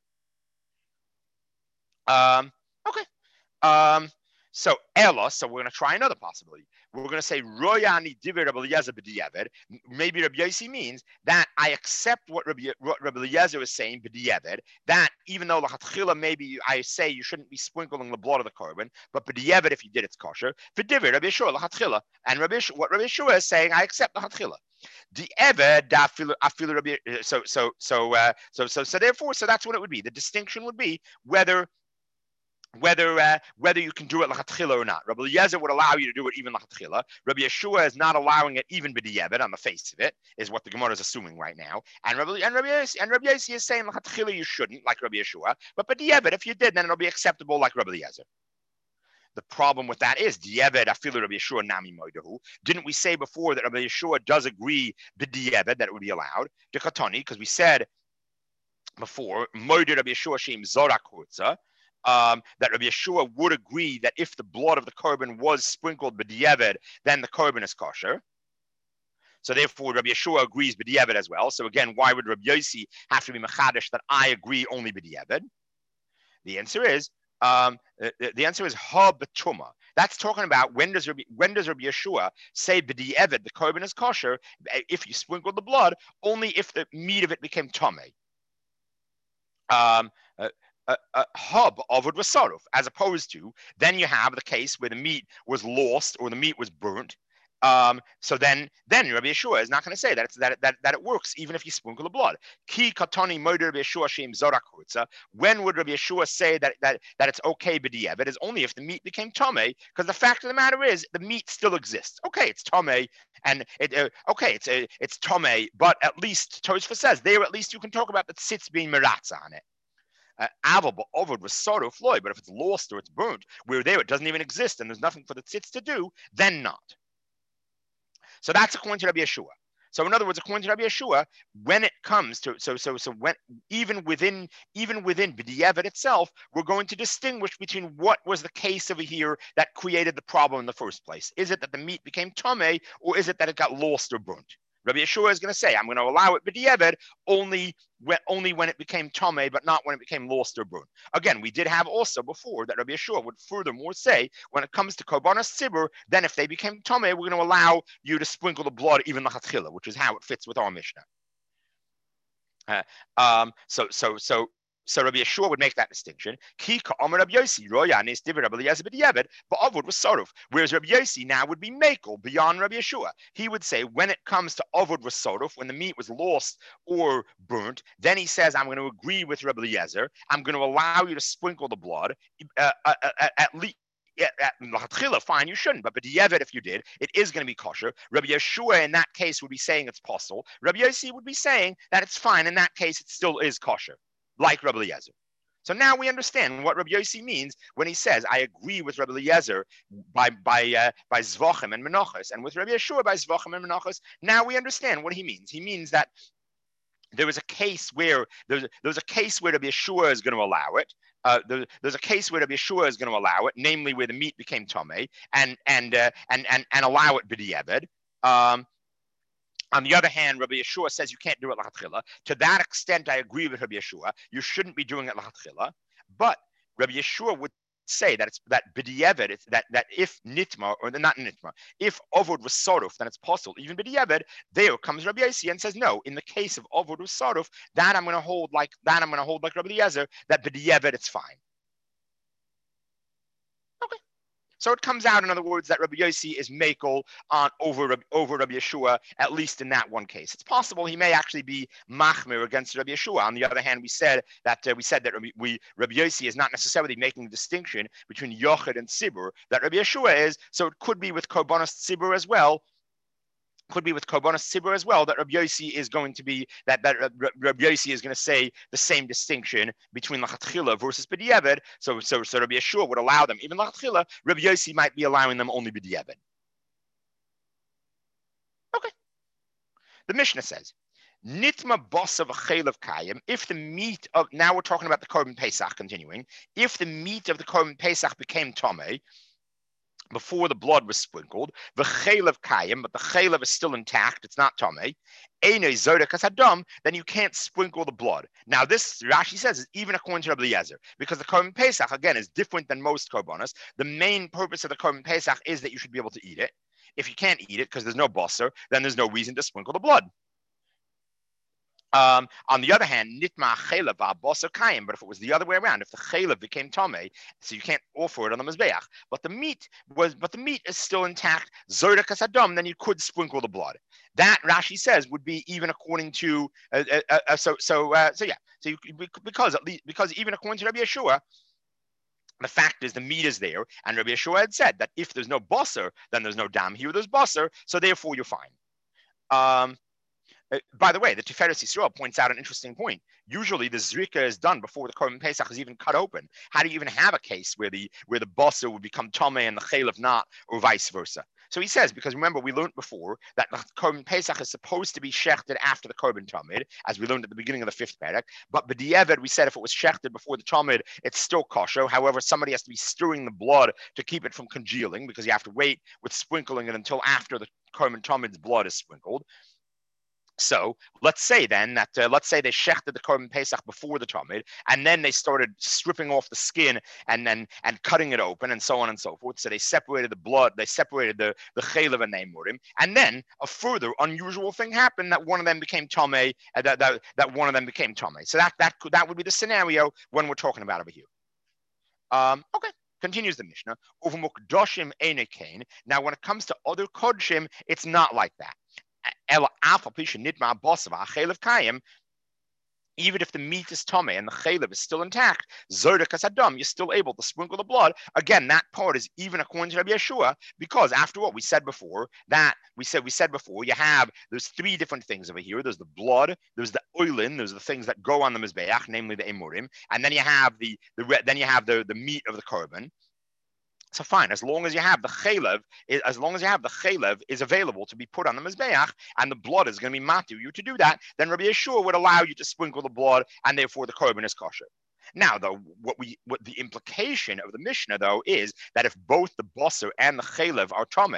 Um, okay. Um, so Ella, so we're going to try another possibility. We're going to say, Royani divrei Rabbi Eliezer b'diavad. Maybe Rabbi Yossi means that I accept what Rabbi, what Rabbi Eliezer is saying b'diavad, that even though l'chatchila maybe I say you shouldn't be sprinkling the blood of the korban, but b'diavad if you did it's kosher. V'divrei Rabbi Yeshua l'chatchila. And Rabbi, what Rabbi Yeshua is saying, I accept l'chatchila. The eved afilu afilu Rabbi. So so so uh, so so so therefore, so that's what it would be. The distinction would be whether. Whether uh, whether you can do it l'chatchila or not. Rabbi Eliezer would allow you to do it even l'chatchila. Rabbi Yeshua is not allowing it even b'diavad on the face of it, is what the Gemara is assuming right now. And Rabbi and Rabbi Yossi, and Rabbi Yossi is saying l'chatchila you shouldn't, like Rabbi Yeshua, but b'diavad if you did, then it'll be acceptable like Rabbi Eliezer. The problem with that is diavad afilu Rabbi Yeshua nami moidahu. Didn't we say before that Rabbi Yeshua does agree b'diavad that it would be allowed? Dekatoni, because we said before moidah Rabbi Yeshua shem zorak hutza. Um, that Rabbi Yeshua would agree that if the blood of the korban was sprinkled b'diavad, then the korban is kosher. So therefore, Rabbi Yeshua agrees b'diavad as well. So again, why would Rabbi Yossi have to be mechadish that I agree only b'diavad? The answer is um, the, the answer is ha b'tumah. That's talking about when does Rabbi, when does Rabbi Yeshua say b'diavad the korban is kosher if you sprinkle the blood, only if the meat of it became tamei. Um, uh, A, a hub of it was saruf, as opposed to then you have the case where the meat was lost or the meat was burnt. Um, so then, then Rabbi Yeshua is not going to say that it's that, that that it works even if you sprinkle the blood. Ki katani moeder Rabbi Yeshua shem zorak hutza. When would Rabbi Yeshua say that that that it's okay b'diavad? It is only if the meat became tamei, because the fact of the matter is the meat still exists. Okay, it's tamei, and it uh, okay, it's uh, it's tamei, but at least Tosfos says there at least you can talk about the tzitz being meratza on it. Aval uh, over was sort of floyd, but if it's lost or it's burnt, we're there, it doesn't even exist, and there's nothing for the tzitz to do, then not. So that's according to Rabbi Yeshua. So in other words, according to Rabbi Yeshua, when it comes to so so so when even within even within b'diavad itself, we're going to distinguish between what was the case over here that created the problem in the first place. Is it that the meat became tamei, or is it that it got lost or burnt? Rabbi Yeshua is going to say, I'm going to allow it b'diavad only when, only when it became tamei, but not when it became lost or burned. Again, we did have also before that Rabbi Yeshua would furthermore say, when it comes to korbanos tzibur, then if they became tamei, we're going to allow you to sprinkle the blood even l'chatchila, which is how it fits with our Mishnah. Uh, um, so, so, so. So Rabbi Yeshua would make that distinction. Ki ka'amar Rabbi Yossi, royan is divid Rabbi Eliezer b'diavad, but avod was sorov. Whereas Rabbi Yossi now would be makel beyond Rabbi Yeshua. He would say when it comes to avod was sorov, when the meat was lost or burnt, then he says, I'm going to agree with Rabbi Eliezer. I'm going to allow you to sprinkle the blood uh, uh, uh, at least. Yeah, fine, you shouldn't, but b'diavad, if you did, it is going to be kosher. Rabbi Yeshua in that case would be saying it's possible. Rabbi Yossi would be saying that it's fine. In that case, it still is kosher, like Rabbi Eliezer. So now we understand what Rabbi Yossi means when he says, I agree with Rabbi Eliezer by by uh, by zvachim and menachos, and with Rabbi Yeshua by zvachim and menachos. Now we understand what he means. He means that there was a case where there's there's a case where Rabbi Yeshua is going to allow it. Uh, there, there's a case where Rabbi Yeshua is going to allow it, namely where the meat became tamei, and and uh, and and and allow it b'diavad. Um, On the other hand, Rabbi Yeshua says you can't do it l'chatchila. To that extent, I agree with Rabbi Yeshua. You shouldn't be doing it l'chatchila. But Rabbi Yeshua would say that it's that b'diavad, it's that that if nitma or not nitma, if ovod was soruf, then it's possible. Even b'diavad, there comes Rabbi Yossi and says no. In the case of ovod was soruf, that I'm going to hold like that I'm going to hold like Rabbi Eliezer. That b'diavad, it's fine. Okay. So it comes out, in other words, that Rabbi Yossi is makel on over over Rabbi Yeshua, at least in that one case. It's possible he may actually be machmir against Rabbi Yeshua. On the other hand, we said that uh, we said that Rabbi, we, Rabbi Yossi is not necessarily making a distinction between yochid and tzibur that Rabbi Yeshua is. So it could be with korbanos tzibur as well. Could be with korbanos tzibur as well that Rabbi Yossi is going to be that that Rabbi Yossi is going to say the same distinction between lachatchila versus b'diavad. So so so Rabbi Yeshua would allow them even lachatchila. Rabbi Yossi might be allowing them only b'diavad. Okay. The Mishnah says, nitma bosav chaylev kayim. If the meat of now we're talking about the korban pesach. Continuing, if the meat of the korban pesach became tamei before the blood was sprinkled, the chaylev kayim, but the chaylev is still intact, it's not tamei, einei zodekas hadam, then you can't sprinkle the blood. Now this, Rashi says, is even according to Rabbi Eliezer, because the korban pesach, again, is different than most korbanos. The main purpose of the korban pesach is that you should be able to eat it. If you can't eat it because there's no basar, then there's no reason to sprinkle the blood. Um, on the other hand, nitma chaylev basar kayim. But if it was the other way around, if the chaylev became tamei, so you can't offer it on the mizbeach, but the meat was, but the meat is still intact, zordekas hadam, then you could sprinkle the blood. That Rashi says would be even according to uh, uh, uh, so so uh, so yeah. So you, because at least because even according to Rabbi Yeshua, the fact is the meat is there, and Rabbi Yeshua had said that if there's no basar, then there's no dam. Here there's basar, so therefore you're fine. Um, Uh, by the way, the Tiferes Yisrael points out an interesting point. Usually, the zrika is done before the korban pesach is even cut open. How do you even have a case where the where the basar would become tamei and the chaylev not, or vice versa? So he says, because remember we learned before that the korban pesach is supposed to be shechted after the korban tamid, as we learned at the beginning of the fifth parak. But b'diavad, we said if it was shechted before the tamid, it's still kosher. However, somebody has to be stirring the blood to keep it from congealing, because you have to wait with sprinkling it until after the korban tamid's blood is sprinkled. So let's say then that uh, let's say they shechted the korban pesach before the tamid, and then they started stripping off the skin and then and cutting it open and so on and so forth. So they separated the blood, they separated the the chaylev and neimurim, and then a further unusual thing happened that one of them became tamei, uh, that, that that one of them became tamei. So that that could that would be the scenario when we're talking about over here. Um, okay. Continues the Mishnah. Over mukdoshim einei kain. Now, when it comes to other kodshim, it's not like that. Even if the meat is tamei and the chaylev is still intact, zordekas hadam, you're still able to sprinkle the blood. Again, that part is even according to Rabbi Yeshua, because after what we said before, that we said we said before, you have there's three different things over here. There's the blood, there's the oilin, there's the things that go on the mizbeach, namely the emurim, and then you have the the then you have the the meat of the korban. So fine, as long as you have the chaylev, as long as you have the chaylev is available to be put on the mizbeach, and the blood is going to be matu you to do that, then Rabbi Yeshua would allow you to sprinkle the blood, and therefore the korban is kosher. Now, though, what we what the implication of the Mishnah though is that if both the basar and the chaylev are tamei,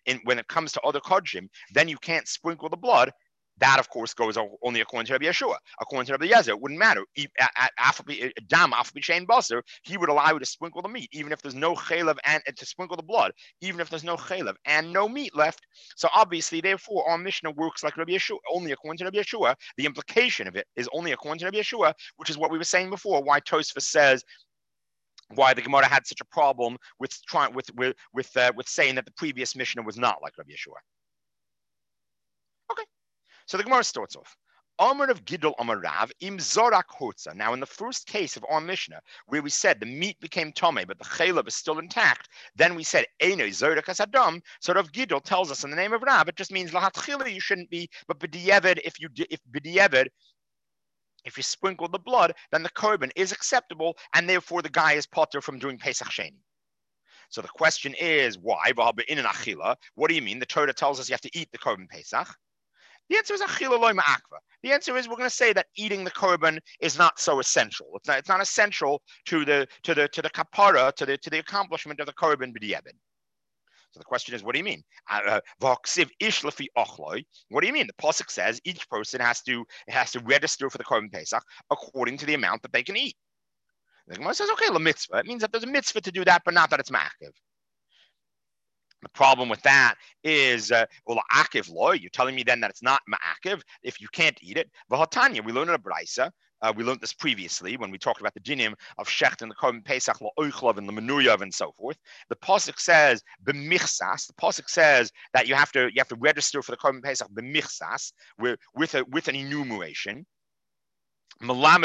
in when it comes to other kodshim, then you can't sprinkle the blood. That, of course, goes only according to Rabbi Yeshua. According to Rabbi Yezer, it wouldn't matter. Dam afbi baser, he would allow you to sprinkle the meat, even if there's no chaylev, and to sprinkle the blood, even if there's no chaylev and no meat left. So obviously, therefore, our Mishnah works like Rabbi Yeshua, only according to Rabbi Yeshua. The implication of it is only according to Rabbi Yeshua, which is what we were saying before. Why Tosfos says, why the Gemara had such a problem with trying with with with uh, with saying that the previous Mishnah was not like Rabbi Yeshua. Okay. So the Gemara starts off. Amar of Gidol Amar Rav im Zorak Hotza. Now, in the first case of our Mishnah, where we said the meat became Tomei, but the Chaylev is still intact, then we said Eino Zorak as Adam. So Rav Gidol tells us in the name of Rav, it just means Lahatchila you shouldn't be, but B'diavad, if you if B'diavad, if you sprinkle the blood, then the korban is acceptable, and therefore the guy is potter from doing Pesach Sheni. So the question is, why? What do you mean? The Torah tells us you have to eat the korban Pesach. The answer is achila loy ma'akva. The answer is we're going to say that eating the korban is not so essential. It's not. It's not essential to the to the to the kapara to the to the accomplishment of the korban b'diavad. So the question is, what do you mean? Uh, what do you mean? The pasuk says each person has to has to register for the korban pesach according to the amount that they can eat. The Gemara says, okay, la mitzvah. It means that there's a mitzvah to do that, but not that it's ma'akiv. The problem with that is, uh, well, akiv loy. You're telling me then that it's not ma'akiv if you can't eat it. V'hatanya, we learned in a brisa. Uh, we learned this previously when we talked about the dinim of shecht and the korban pesach la'oichlav and the menuyav and so forth. The pasuk says b'michsas. The pasuk says that you have to you have to register for the korban pesach b'michsas with with a with an enumeration. From there,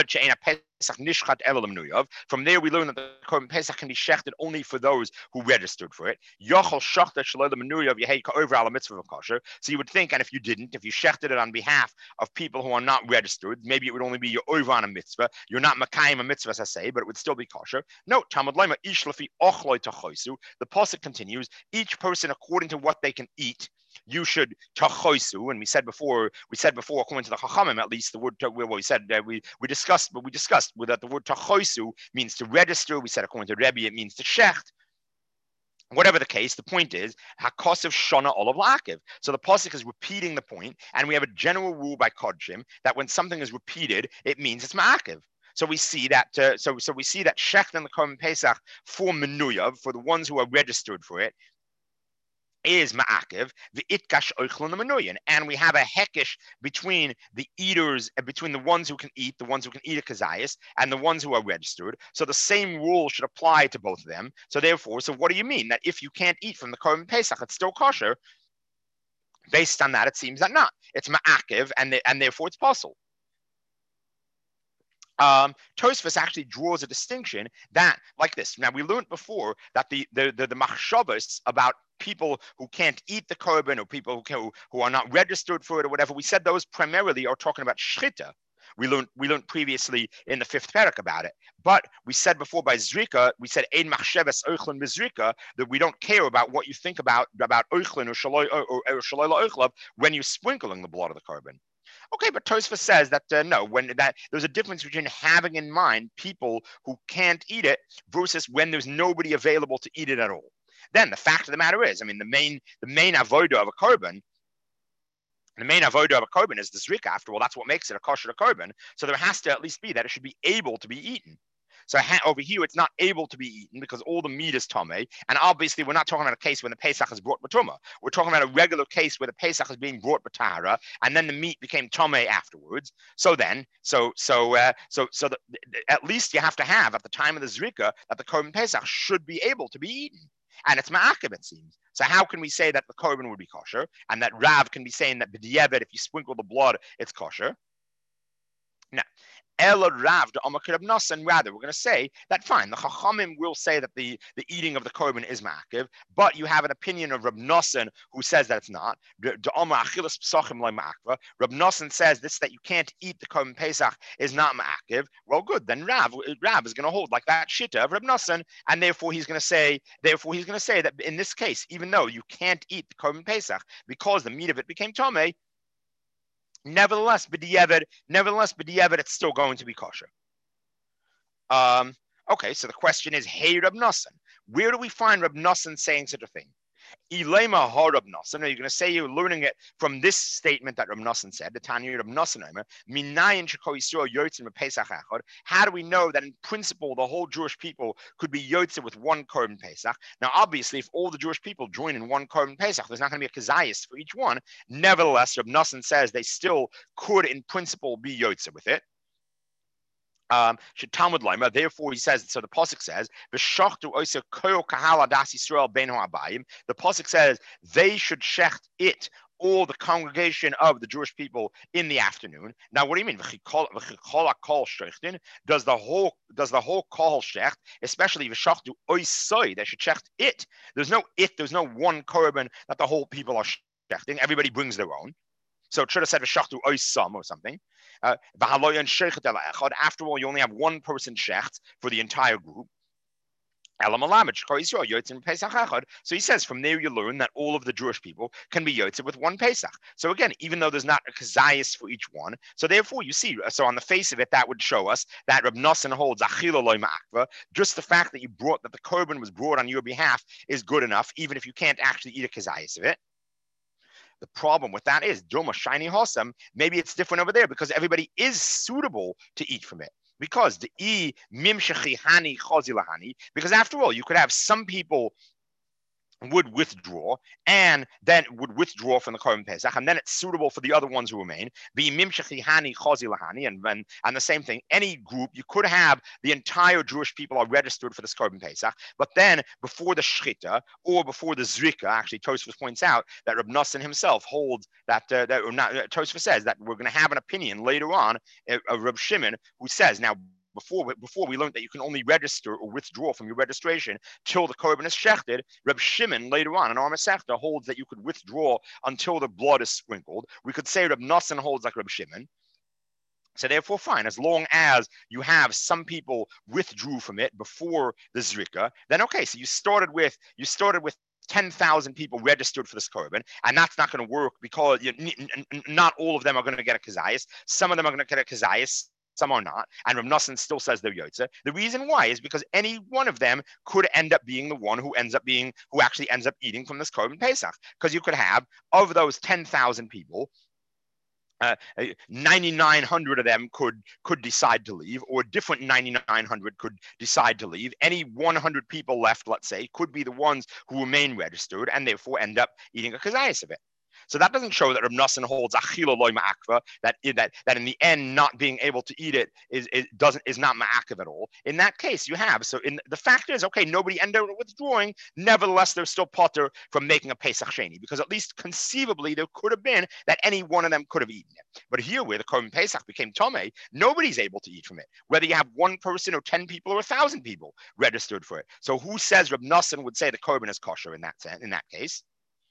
we learn that the korban pesach can be shechted only for those who registered for it. So you would think, and if you didn't, if you shechted it on behalf of people who are not registered, maybe it would only be your over on a mitzvah. You're not makayim a mitzvah, as I say, but it would still be kosher. No, the pasuk continues: each person according to what they can eat. You should tachoisu, and we said before. We said before, according to the Chachamim, at least the word well, we said uh, we we discussed, but we discussed that the word tachoisu means to register. We said according to Rebbe, it means to shecht. Whatever the case, the point is hakosav shana olav la'akiv. So the pasuk is repeating the point, and we have a general rule by kodshim that when something is repeated, it means it's ma'akiv. So we see that. Uh, so so we see that shecht and the korban pesach for menuyav, for the ones who are registered for it, is ma'akiv, the itkash oichlon menuyin, and we have a hekish between the eaters, between the ones who can eat, the ones who can eat a kazayas, and the ones who are registered. So the same rule should apply to both of them. So therefore, so what do you mean that if you can't eat from the korban pesach, it's still kosher? Based on that, it seems that not. It's ma'akiv, and the, and therefore it's possible. Um, Tosfos actually draws a distinction that, like this. Now, we learned before that the the the, the machshavos about people who can't eat the korban or people who, can, who are not registered for it or whatever, we said those primarily are talking about shchita. We learned we learned previously in the fifth parak about it. But we said before by zrika, we said ein machshavos oichlin bezrika, that we don't care about what you think about about oichlin or shaloi or, or, or shaloi la'oichlav when you're sprinkling the blood of the korban. Okay, but Tosfos says that uh, no, when that there's a difference between having in mind people who can't eat it versus when there's nobody available to eat it at all. Then the fact of the matter is, I mean, the main the main avodah of a korban, the main avodah of a korban is the zrika. After all, that's what makes it a kosher korban. So there has to at least be that it should be able to be eaten. So ha- over here, it's not able to be eaten because all the meat is tamei. And obviously, we're not talking about a case when the Pesach is brought b'tumah. We're talking about a regular case where the Pesach is being brought b'tahara, and then the meat became tamei afterwards. So then, so so uh, so so the, at least you have to have at the time of the zrika that the korban Pesach should be able to be eaten, and it's ma'akiv, it seems. So how can we say that the korban would be kosher, and that Rav can be saying that b'diavad, if you sprinkle the blood, it's kosher? Now, Ela Rav de Amar Reb Nosson, rather, we're going to say that fine, the Chachamim will say that the, the eating of the korban is ma'akiv, but you have an opinion of Reb Nosson who says that it's not. De Amar Achilas Psachim Lo Ma'akva. Reb Nosson says this, that you can't eat the korban Pesach is not ma'akiv. Well, good, then Rav, Rav is going to hold like that shitta of Reb Nosson, and therefore he's going to say, therefore he's going to say that in this case, even though you can't eat the korban Pesach because the meat of it became tamei, Nevertheless, b'diavad, nevertheless, b'diavad, it's still going to be kosher. Um, okay, so the question is, hey, Reb Nosson, where do we find Reb Nosson saying such a thing? Ilema har Rab Nosson. You're going to say you're learning it from this statement that Rab Nosson said, the Tanya Rab Nosson. How do we know that in principle the whole Jewish people could be Yotze with one Korban Pesach? Now, obviously, if all the Jewish people join in one Korban Pesach, there's not going to be a Kazayas for each one. Nevertheless, Rab Nosson says they still could, in principle, be Yotze with it. Um, Talmud Lima. Therefore, he says. So the pasuk says, "V'shachtu oisa koil kahal adas Yisrael ben ha'abayim." The pasuk says they should shecht it, all the congregation of the Jewish people, in the afternoon. Now, what do you mean? Does the whole does the whole kol shecht, especially v'shachtu oisoi, they should shecht it? There's no it. There's no one korban that the whole people are shechting. Everybody brings their own. So it should have said v'shachtu oisam or something. Uh, after all, you only have one person shecht for the entire group. So he says from there you learn that all of the Jewish people can be Yotze with one Pesach. So again, even though there's not a Kazayas for each one, so therefore you see, so on the face of it, that would show us that Rab Nosson holds Achila Loy Ma'akva. Just the fact that you brought, that the korban was brought on your behalf is good enough, even if you can't actually eat a Kazayas of it. The problem with that is, Doma Shiny Hossam, maybe it's different over there because everybody is suitable to eat from it. Because the E Mimshechi Hani Chozilahani, because after all, you could have some people would withdraw and then would withdraw from the Korban Pesach, and then it's suitable for the other ones who remain. Be Mimshechi Hani Chozilahani, and and and the same thing. Any group, you could have the entire Jewish people are registered for this Korban Pesach, but then before the Shchita or before the Zrika, actually Tosfos points out that Rab Nosson himself holds that, uh, that or not, Tosfos says that we're going to have an opinion later on of uh, Rab Shimon, who says now. Before, before we learned that you can only register or withdraw from your registration till the korban is shechted, Reb Shimon later on in our Masechta holds that you could withdraw until the blood is sprinkled. We could say Reb Nosson holds like Reb Shimon. So therefore, fine, as long as you have some people withdrew from it before the Zrika, then okay, so you started with, you started with ten thousand people registered for this korban, and that's not going to work because you, n- n- not all of them are going to get a kazayas. Some of them are going to get a kazayas. Some are not, and Rav Nosson still says they're Yotze. The reason why is because any one of them could end up being the one who ends up being, who actually ends up eating from this Korban Pesach. Because you could have, of those ten thousand people, uh, ninety-nine hundred of them could could decide to leave, or a different ninety-nine hundred could decide to leave. Any one hundred people left, let's say, could be the ones who remain registered, and therefore end up eating a kazayas of it. So that doesn't show that Rab Nosson holds achila loy ma'akva, that that that in the end not being able to eat it is, is doesn't is not ma'akav at all. In that case, you have so in the fact is okay, nobody ended up withdrawing. Nevertheless, they're still potter from making a Pesach Sheni, because at least conceivably there could have been that any one of them could have eaten it. But here, where the Korban Pesach became Tomei, nobody's able to eat from it, whether you have one person or ten people or a thousand people registered for it. So who says Rab Nosson would say the Korban is kosher in that in that case?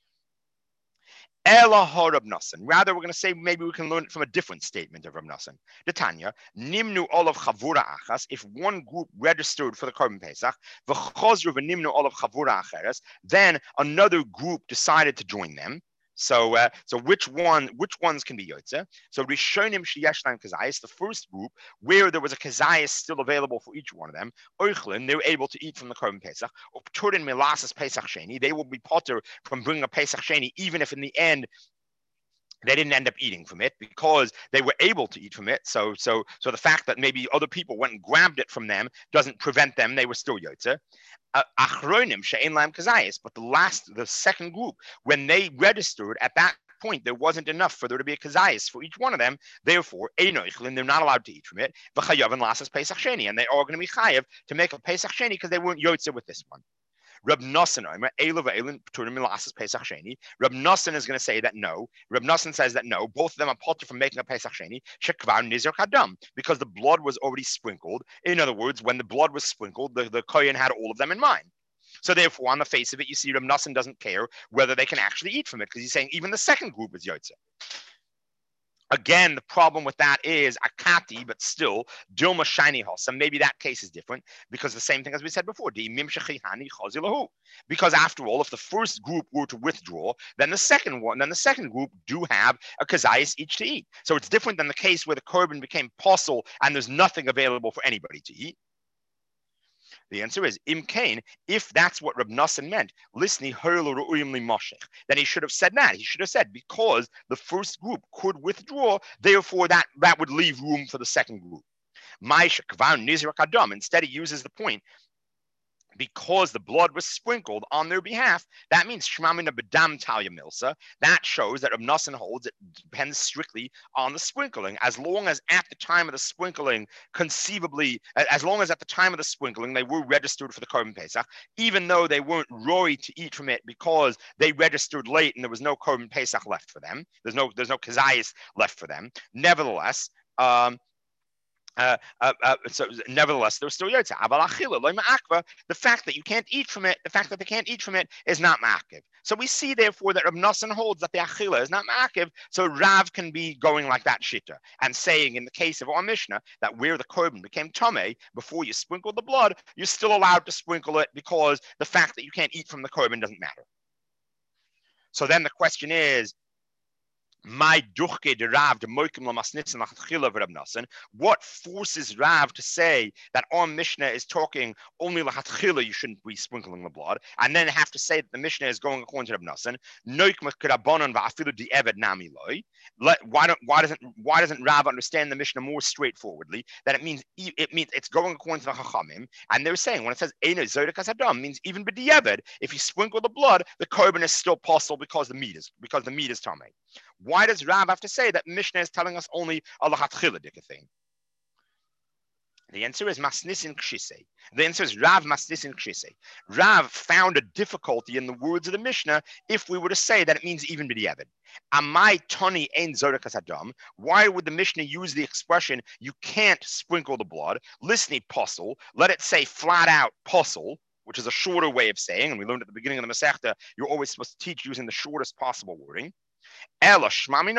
Ela Rab Nosson. Rather, we're going to say maybe we can learn it from a different statement of Rab Nosson. The Tanya, Nimnu Olav Chavura Achas, if one group registered for the Korban Pesach, V'chozru v'nimnu Olav Chavura Acheres, then another group decided to join them. So, uh, so which one, which ones can be Yotze? So Rishonim Sheyesh Laim Kazayis, the first group where there was a Kazayis still available for each one of them, Oichlin, they were able to eat from the Korban Pesach. Upturin Milasas Pesach Sheni, they will be potter from bringing a Pesach Sheni, even if in the end they didn't end up eating from it because they were able to eat from it. So, so, so the fact that maybe other people went and grabbed it from them doesn't prevent them; they were still Yotze. Achronim she'en laim kazayis, but the last, the second group, when they registered at that point, there wasn't enough for there to be a kazayis for each one of them. Therefore, einoichlin, they're not allowed to eat from it. V'chayav and lasas Pesach Sheni, and they are going to be chayav to make a Pesach Sheni because they weren't Yotze with this one. Rab Nosson, Pesach Sheni. Rab Nosson is going to say that no. Rab Nosson says that no. Both of them are potter from making a Pesach Sheni. Shekvar Nizar Kadam, because the blood was already sprinkled. In other words, when the blood was sprinkled, the, the Kohen had all of them in mind. So therefore, on the face of it, you see Rab Nosson doesn't care whether they can actually eat from it, because he's saying even the second group is Yotze. Again, the problem with that is akati, but still dilma shiny hossa. Maybe that case is different because the same thing as we said before. Because after all, if the first group were to withdraw, then the second one, then the second group do have a kazayis each to eat. So it's different than the case where the korban became possible and there's nothing available for anybody to eat. The answer is Im Kain. If that's what Reb Nosson meant, listening then he should have said that. He should have said because the first group could withdraw, therefore that, that would leave room for the second group. Instead, he uses the point because the blood was sprinkled on their behalf. That means Shmamina Bedam Talia Milsa. That shows that Reb Nosson holds it depends strictly on the sprinkling. As long as at the time of the sprinkling, conceivably, as long as at the time of the sprinkling, they were registered for the Korban Pesach, even though they weren't roy to eat from it because they registered late and there was no Korban Pesach left for them. There's no, there's no Kazayas left for them. Nevertheless, um, Uh, uh, uh, so nevertheless, they're still yotza. The fact that you can't eat from it, the fact that they can't eat from it is not ma'akiv. So we see therefore that Reb Nosson holds that the achila is not ma'akiv. So Rav can be going like that shita and saying in the case of our Mishnah that where the korban became tameh before you sprinkle the blood, you're still allowed to sprinkle it because the fact that you can't eat from the korban doesn't matter. So then the question is, my duchke de Rav de moikim la masnitzen lachatchila v'Reb Nosson. What forces Rav to say that our Mishnah is talking only lachatchila you shouldn't be sprinkling the blood, and then have to say that the Mishnah is going according to Reb Nosson? Noik mekirabonon va'afilu di eved nami loy. Why don't why doesn't why doesn't Rav understand the Mishnah more straightforwardly? That it means it means it's going according to the Chachamim, and they're saying when it says Eino Zodekas Adam means even b'di'eved, if you sprinkle the blood, the korban is still possible because the meat is because the meat is tamei. Why does Rav have to say that Mishnah is telling us only a lachatchila thing? The answer is masnisin kshise. The answer is Rav masnisin kshise. Rav found a difficulty in the words of the Mishnah if we were to say that it means even b'di'eved. Amai tani ein zodekas adam. Why would the Mishnah use the expression you can't sprinkle the blood? Listen, posel. Let it say flat out posel, which is a shorter way of saying, and we learned at the beginning of the Masechta, you're always supposed to teach using the shortest possible wording. Evidently,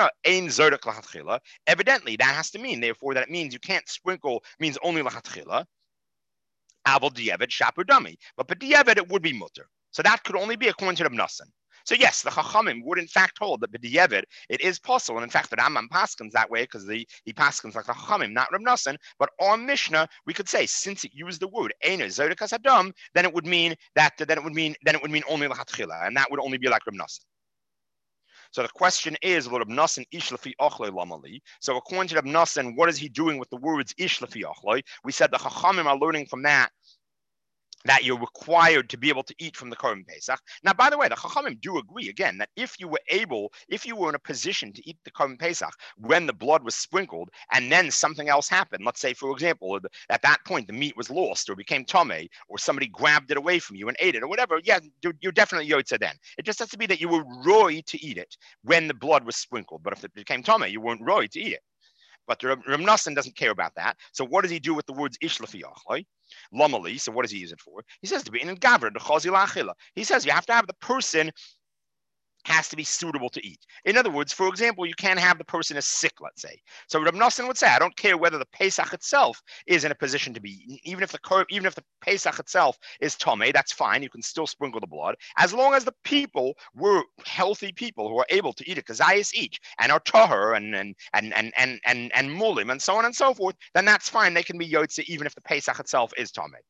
that has to mean, therefore, that it means you can't sprinkle, means only lachatchila. Aval di'eved shaper dummy. But b'di'eved it would be mutter. So that could only be according to Reb Nosson. So yes, the Chachamim would in fact hold that b'di'eved it is possible. And in fact, the Rambam paskins that way because the he paskins like the Chachamim, not Reb Nosson. But on Mishnah, we could say since it used the word Eino Zodekas Adam, then it would mean that then it would mean then it would mean only lachatchila, and that would only be like Reb Nosson. So the question is, Reb Nosson ish lefi ochloi lamali. So according to Reb Nosson, what is he doing with the words ish lefi ochloi? We said the Chachamim are learning from that that you're required to be able to eat from the Korban Pesach. Now, by the way, the Chachamim do agree, again, that if you were able, if you were in a position to eat the Korban Pesach when the blood was sprinkled, and then something else happened, let's say, for example, at that point, the meat was lost or became tameh, or somebody grabbed it away from you and ate it, or whatever, yeah, you're definitely yotze then. It just has to be that you were roy to eat it when the blood was sprinkled, but if it became tameh, you weren't roy to eat it. But Reb Nosson doesn't care about that. So what does he do with the words ish lefi ochloi? Lamali, so what does he use it for? He says to be in gavra, the chazi la'achila. He says you have to have the person has to be suitable to eat. In other words, for example, you can't have the person is sick, let's say. So Reb Nosson would say, I don't care whether the Pesach itself is in a position to be eaten. Even if the even if the Pesach itself is tameh, that's fine. You can still sprinkle the blood. As long as the people were healthy people who are able to eat it, kazayis each, and are tahor and and and and and and, and mulim and so on and so forth, then that's fine. They can be yotze even if the Pesach itself is tameh.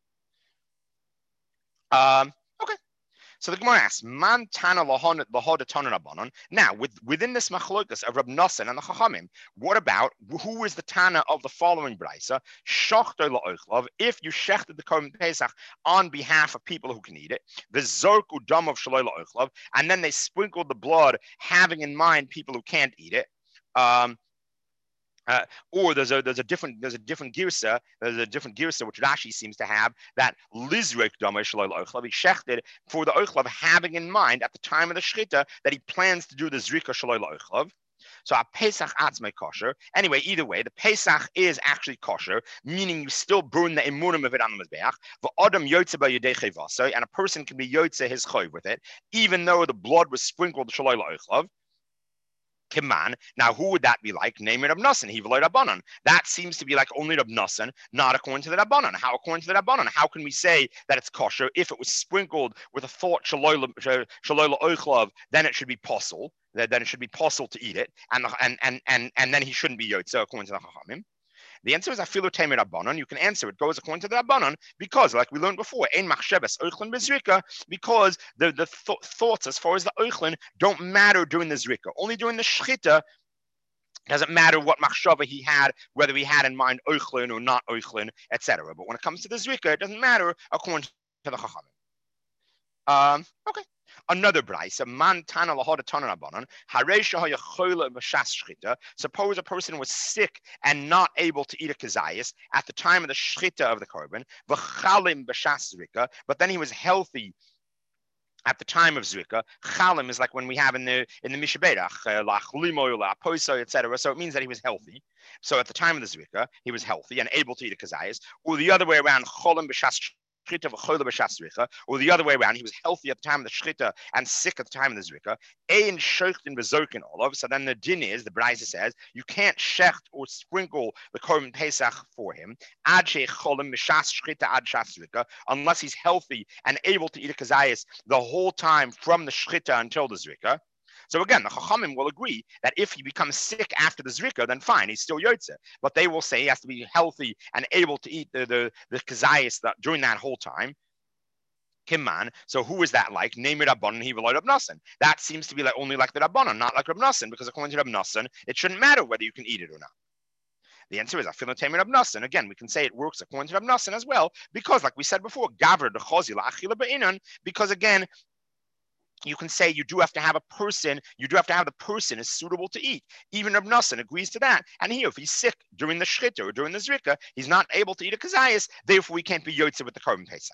Um, okay. So the Gemara asks, "Man tana lahon lahod tanan abanon." Now, with, within this machlokas of Reb Nosson and the Chachamim, what about who is the tana of the following brisa? Shochter la'ochlav. If you shechted the Korban Pesach on behalf of people who can eat it, the zorku dam of shaloi la'ochlav, and then they sprinkled the blood, having in mind people who can't eat it. Um, Uh, or there's a there's a different there's a different girsa there's a different girsa which Rashi seems to have that lizrek damay shaloi la'ochlav he shechted for the ochlav, having in mind at the time of the shchita that he plans to do the zrika shaloi la'ochlav. So a Pesach atzmei kosher. Anyway, either way, the Pesach is actually kosher, meaning you still burn the emunim of it on the mizbeach. V'adam yotze ba yedei chayvasai, and a person can be yotze his chayv with it, even though the blood was sprinkled shaloi la'ochlav. Kiman. Now, who would that be like? Name it Reb Nosson. He v'lo Rabbanon. That seems to be like only Reb Nosson, not according to the Rabbanon. How according to the Rabbanon? How can we say that it's kosher if it was sprinkled with a thought shaloi la'ochlav? Then it should be possible. Then it should be possible to eat it, and and and and and then he shouldn't be yotze according to the Chachamim. The answer is afilu temer rabbanon. You can answer it goes according to the rabbanon because, like we learned before, ein machshavas oichlin bezrika, because the the th- thoughts as far as the oichlin don't matter during the zrika. Only during the shchita doesn't matter what machshava he had, whether he had in mind oichlin or not oichlin, et cetera. But when it comes to the zrika, it doesn't matter according to the chachamim. Um, okay. Another brayse, man tana lahod tana rabbanon, hareisha hayachola b'shas shchita. Suppose a person was sick and not able to eat a kazayis at the time of the shchita of the korban, v'chalim b'shas zrika, but then he was healthy at the time of zrika. Chalim is like when we have in the in the mishaberach, lachlimo, laposo, et cetera. So it means that he was healthy. So at the time of the zrika, he was healthy and able to eat a kazayis, or the other way around, cholim b'shas or the other way around, he was healthy at the time of the shchita and sick at the time of the zrika. Ein shechtin bezokin olav. So then the din is, the Braisa says, you can't shecht or sprinkle the korban pesach for him ad shecholim mishas shchita ad shas zrika, unless he's healthy and able to eat a kazayis the whole time from the shchita until the zrika. So again, the Chachamim will agree that if he becomes sick after the Zrika, then fine, he's still Yotze. But they will say he has to be healthy and able to eat the, the, the Kazayas that, during that whole time. Kimman. So who is that like? Name it Rabbanon, he will Rab Nosson. That seems to be like only like the Rabbanon, not like Rab Nosson, because according to Rab Nosson, it shouldn't matter whether you can eat it or not. The answer is Afil Temer Rab Nosson. Again, we can say it works according to Rab Nosson as well, because like we said before, Gavra the Chozi la Achila Be'inan, because again, you can say you do have to have a person, you do have to have the person is suitable to eat. Even Rab Nosson agrees to that. And here, if he's sick during the shchita or during the zrika, he's not able to eat a kazayas, therefore we can't be yotze with the korban pesach.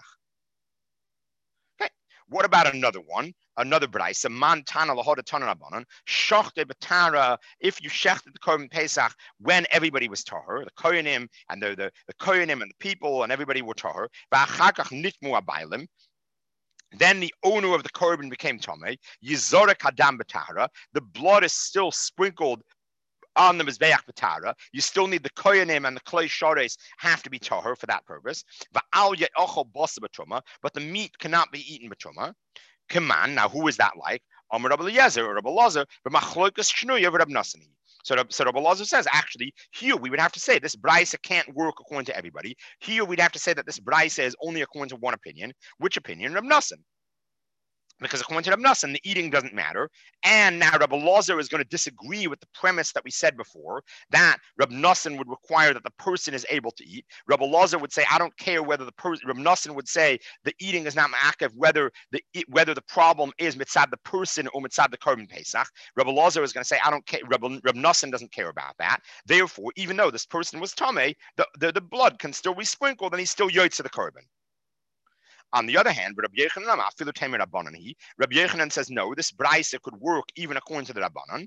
Okay. What about another one? Another brayse, man tana lahoda tana rabbanon, shochte betara, if you shechted the korban pesach when everybody was tahor, the koyanim and the, the, the koyanim and the people and everybody were tahor, v'achakach nitmu abaylim, then the owner of the korban became Tomei. Yizorek Hadam B'Tahara. The blood is still sprinkled on the Mizbeach B'Tahara. You still need the Koyanim and the Klei Shores have to be Tahar for that purpose. Va'al Ye'ochel Bosa B'Tuma. But the meat cannot be eaten B'Tuma. Kaman. Now, who is that like? Amar Rabbi Eliezer or Rabbi Lazar. B'Machlokas Shnuya Rab Nosson. So, so Rabbi Eliezer says, actually, here we would have to say this Braisa can't work according to everybody. Here we'd have to say that this Braisa is only according to one opinion. Which opinion? Rab Nosson. Because according to Rab Nosson, the eating doesn't matter. And now Rabbi Eliezer is going to disagree with the premise that we said before, that Rab Nosson would require that the person is able to eat. Rabbi Eliezer would say, I don't care whether the person, Rab Nosson would say the eating is not ma'akev, whether the whether the problem is mitzad the person or mitzad the korban pesach. Rabbi Eliezer is going to say, I don't care, Rab, Rab Nosson doesn't care about that. Therefore, even though this person was tamei, the, the, the blood can still be sprinkled and he's still yotze the korban. On the other hand, Rabbi Yochanan, Rabbi Yochanan says, no, this Braisa could work even according to the Rabbanon.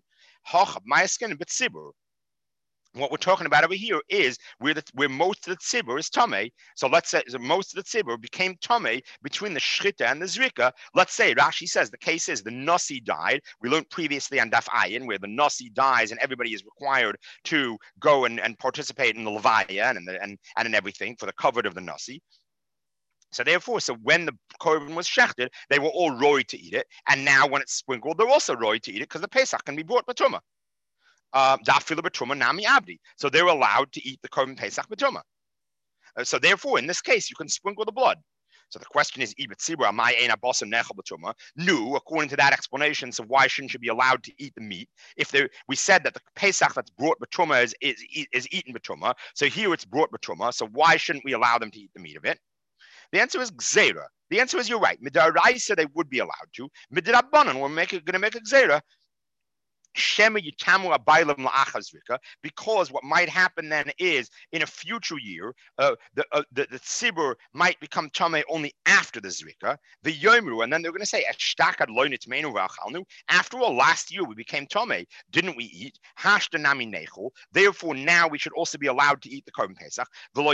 What we're talking about over here is where, the, where most of the tzibur is tamei. So let's say so most of the tzibur became tamei between the shchita and the zrika. Let's say Rashi says the case is the nasi died. We learned previously on Daf Ayin where the nasi dies and everybody is required to go and, and participate in the levaya and, the, and, and in everything for the covered of the nasi. So therefore, so when the korban was shechted, they were all roy to eat it. And now when it's sprinkled, they're also roy to eat it because the Pesach can be brought b'tumah. Dafila b'tumah nami abdi. So they're allowed to eat the korban Pesach b'tumah. Uh, so therefore, in this case, you can sprinkle the blood. So the question is, no, according to that explanation, so why shouldn't you be allowed to eat the meat? If there, we said that the Pesach that's brought b'tumah is, is, is eaten b'tumah, so here it's brought b'tumah, so why shouldn't we allow them to eat the meat of it? The answer is gzeira. The answer is you're right. Midaraisa they would be allowed to. Midrabanan we're going to make a gzeira. Because what might happen then is in a future year, uh, the, uh, the the tzibur might become tamei only after the zrika, the yomru, and then they're going to say, after all, last year we became tamei, didn't we eat? Therefore, now we should also be allowed to eat the korban pesach.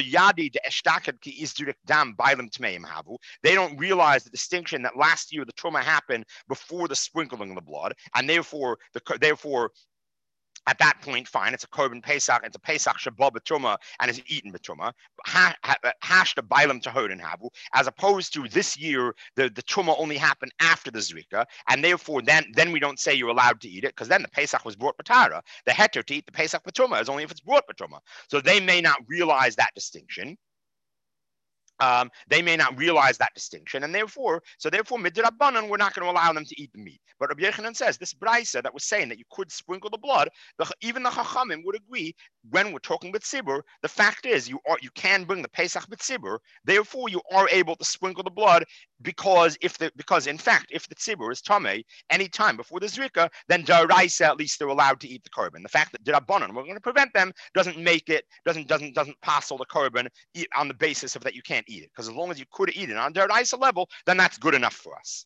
They don't realize the distinction that last year the truma happened before the sprinkling of the blood, and therefore the they Therefore, At that point, fine, it's a korban pesach, it's a pesach shabbat b'truma, and is eaten b'truma. Hash the bailam tahorin havu, as opposed to this year, the, the truma only happened after the zrika, and therefore then then we don't say you're allowed to eat it, because then the pesach was brought b'tara. The heter to eat the pesach b'truma is only if it's brought b'truma. So they may not realize that distinction. Um, they may not realize that distinction, and therefore, so therefore, midrabanan, we're not going to allow them to eat the meat. But Rabbi Yochanan says this brisa that was saying that you could sprinkle the blood, the, even the Chachamim would agree when we're talking with tzibur. The fact is, you are you can bring the Pesach with tzibur. Therefore, you are able to sprinkle the blood because if the because in fact, if the tzibur is tamei any time before the zrika, then daraisa at least they're allowed to eat the korban. The fact that drabanan we're going to prevent them doesn't make it doesn't doesn't doesn't passel the korban on the basis of that you can't eat it, because as long as you could eat it on deraisa level, then that's good enough for us.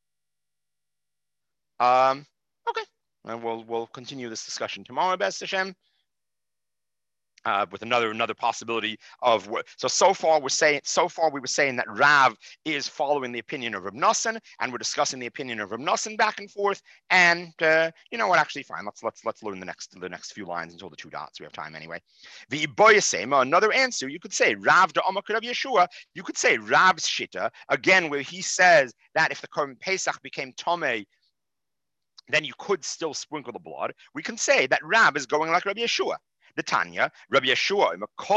Um, okay, and we'll we'll continue this discussion tomorrow, B'ez Hashem, uh, with another another possibility of what. So so far we're saying so far we were saying that Rav is following the opinion of Reb Nosson, and we're discussing the opinion of Reb Nosson back and forth. And uh, you know what? Actually, fine. Let's let's let's learn the next the next few lines until the two dots. We have time anyway. The Iboyasema, another answer. You could say Rav de Omak Rav Yeshua. You could say Rav's shita again, where he says that if the Korban Pesach became tomei, then you could still sprinkle the blood. We can say that Rav is going like Rabbi Yeshua. The Tanya, Rabbi Yeshua,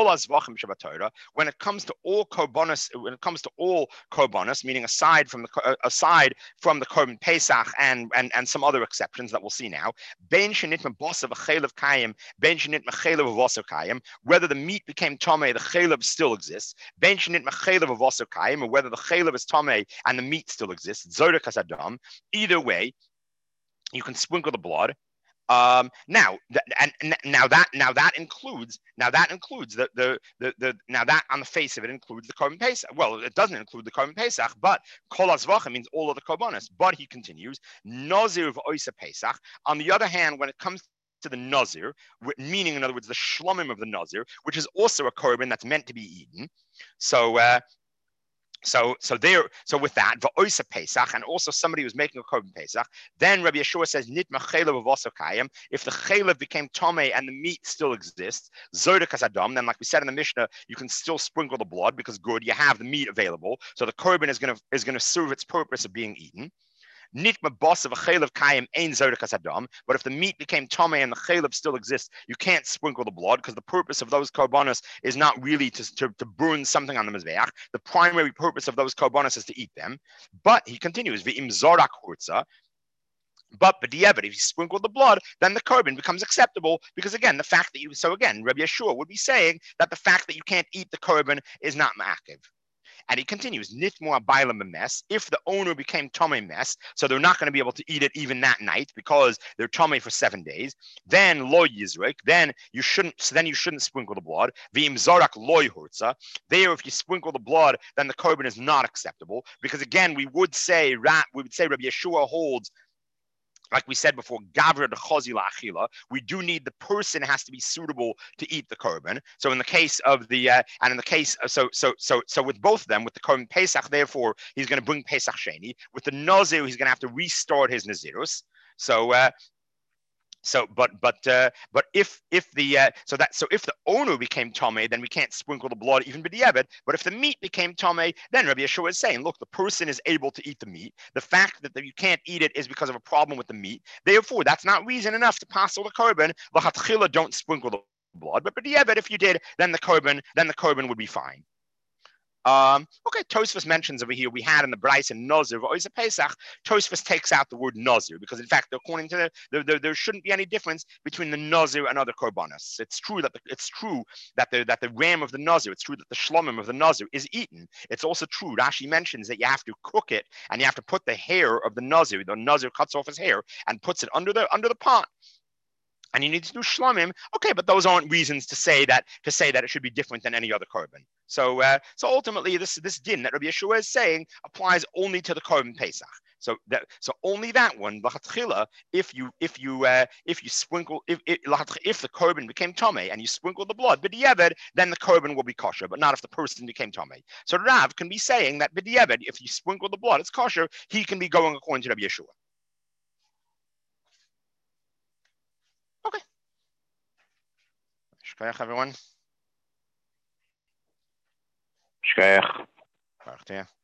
when it comes to all korbanos, when it comes to all korbanos, meaning aside from the aside from the korban Pesach and, and and some other exceptions that we'll see now, ben shenit mebasav v'chelev kayim, ben shenit mechelev v'vaser kayim, whether the meat became tamei, the chelev still exists. Ben shenit mechelev v'vaser kayim, or whether the chelev is tamei and the meat still exists. Zodek hasadam. Either way, you can sprinkle the blood. Um, now, th- and, and now that now that includes now that includes the, the the the now that on the face of it includes the korban pesach. Well, it doesn't include the korban pesach, but kol hazvacha means all of the korbanos. But he continues, nazir v'oisa pesach. On the other hand, when it comes to the nazir, meaning in other words the shlomim of the nazir, which is also a korban that's meant to be eaten. So. Uh, So, so there, so with that, va'oisa Pesach, and also somebody who's making a korban Pesach, then Rabbi Yeshua says, nit machelev v'vosokayim. If the chelev became tomei and the meat still exists, zodek hasadam, then like we said in the Mishnah, you can still sprinkle the blood because good, you have the meat available. So the korban is going to is going to serve its purpose of being eaten. Nit mabos of a chelev kayim ein zodek hasadam. But if the meat became tomei and the chelev still exists, you can't sprinkle the blood because the purpose of those korbanos is not really to, to, to burn something on the mizbeach. The primary purpose of those korbanos is to eat them. But he continues, v'im zorak hurtza. But b'diavad, if you sprinkle the blood, then the korban becomes acceptable because again, the fact that you so again, Rabbi Yeshua would be saying that the fact that you can't eat the korban is not ma'akiv. And he continues, nitmua bailam mess. If the owner became tomei mess, so they're not going to be able to eat it even that night because they're tomei for seven days. Then lo yizrik. Then you shouldn't. So then you shouldn't sprinkle the blood. V'im zarak lo yhurtza. There, if you sprinkle the blood, then the korban is not acceptable because again, we would say we would say Rabbi Yeshua holds. Like we said before, gavra de chozi la'achila. We do need the person has to be suitable to eat the korban. So in the case of the uh, and in the case uh, so so so so with both of them, with the korban Pesach, therefore he's going to bring Pesach Sheni. With the nazir, he's going to have to restart his nazirus. So. Uh, So, but but uh, but if if the uh, so that so if the owner became tomei, then we can't sprinkle the blood even b'diavad. But if the meat became tomei, then Rabbi Yeshua is saying, look, the person is able to eat the meat. The fact that the, you can't eat it is because of a problem with the meat. Therefore, that's not reason enough to pass all the korban. L'chatchila, don't sprinkle the blood. But b'diavad, if you did, then the korban then the korban would be fine. Um, okay, Tosfos mentions over here we had in the Bryce and Nazir, or is a Pesach. Tosfos takes out the word Nazir because, in fact, according to the, the, the, there shouldn't be any difference between the Nazir and other korbanos. It's true that the, it's true that the that the ram of the Nazir, it's true that the shlomim of the Nazir is eaten. It's also true. Rashi mentions that you have to cook it and you have to put the hair of the Nazir. The Nazir cuts off his hair and puts it under the under the pot. And you need to do shlomim. Okay, but those aren't reasons to say that to say that it should be different than any other korban. So, uh, so ultimately, this this din that Rabbi Yeshua is saying applies only to the korban Pesach. So that so only that one, l'chatchila, if you if you uh, if you sprinkle if if, if the korban became tomei and you sprinkle the blood b'diavad, then the korban will be kosher, but not if the person became tomei. So Rav can be saying that b'diavad, if you sprinkle the blood, it's kosher. He can be going according to Rabbi Yeshua. Okay. Shkoyach, everyone. Shkoyach. Baruch Teh.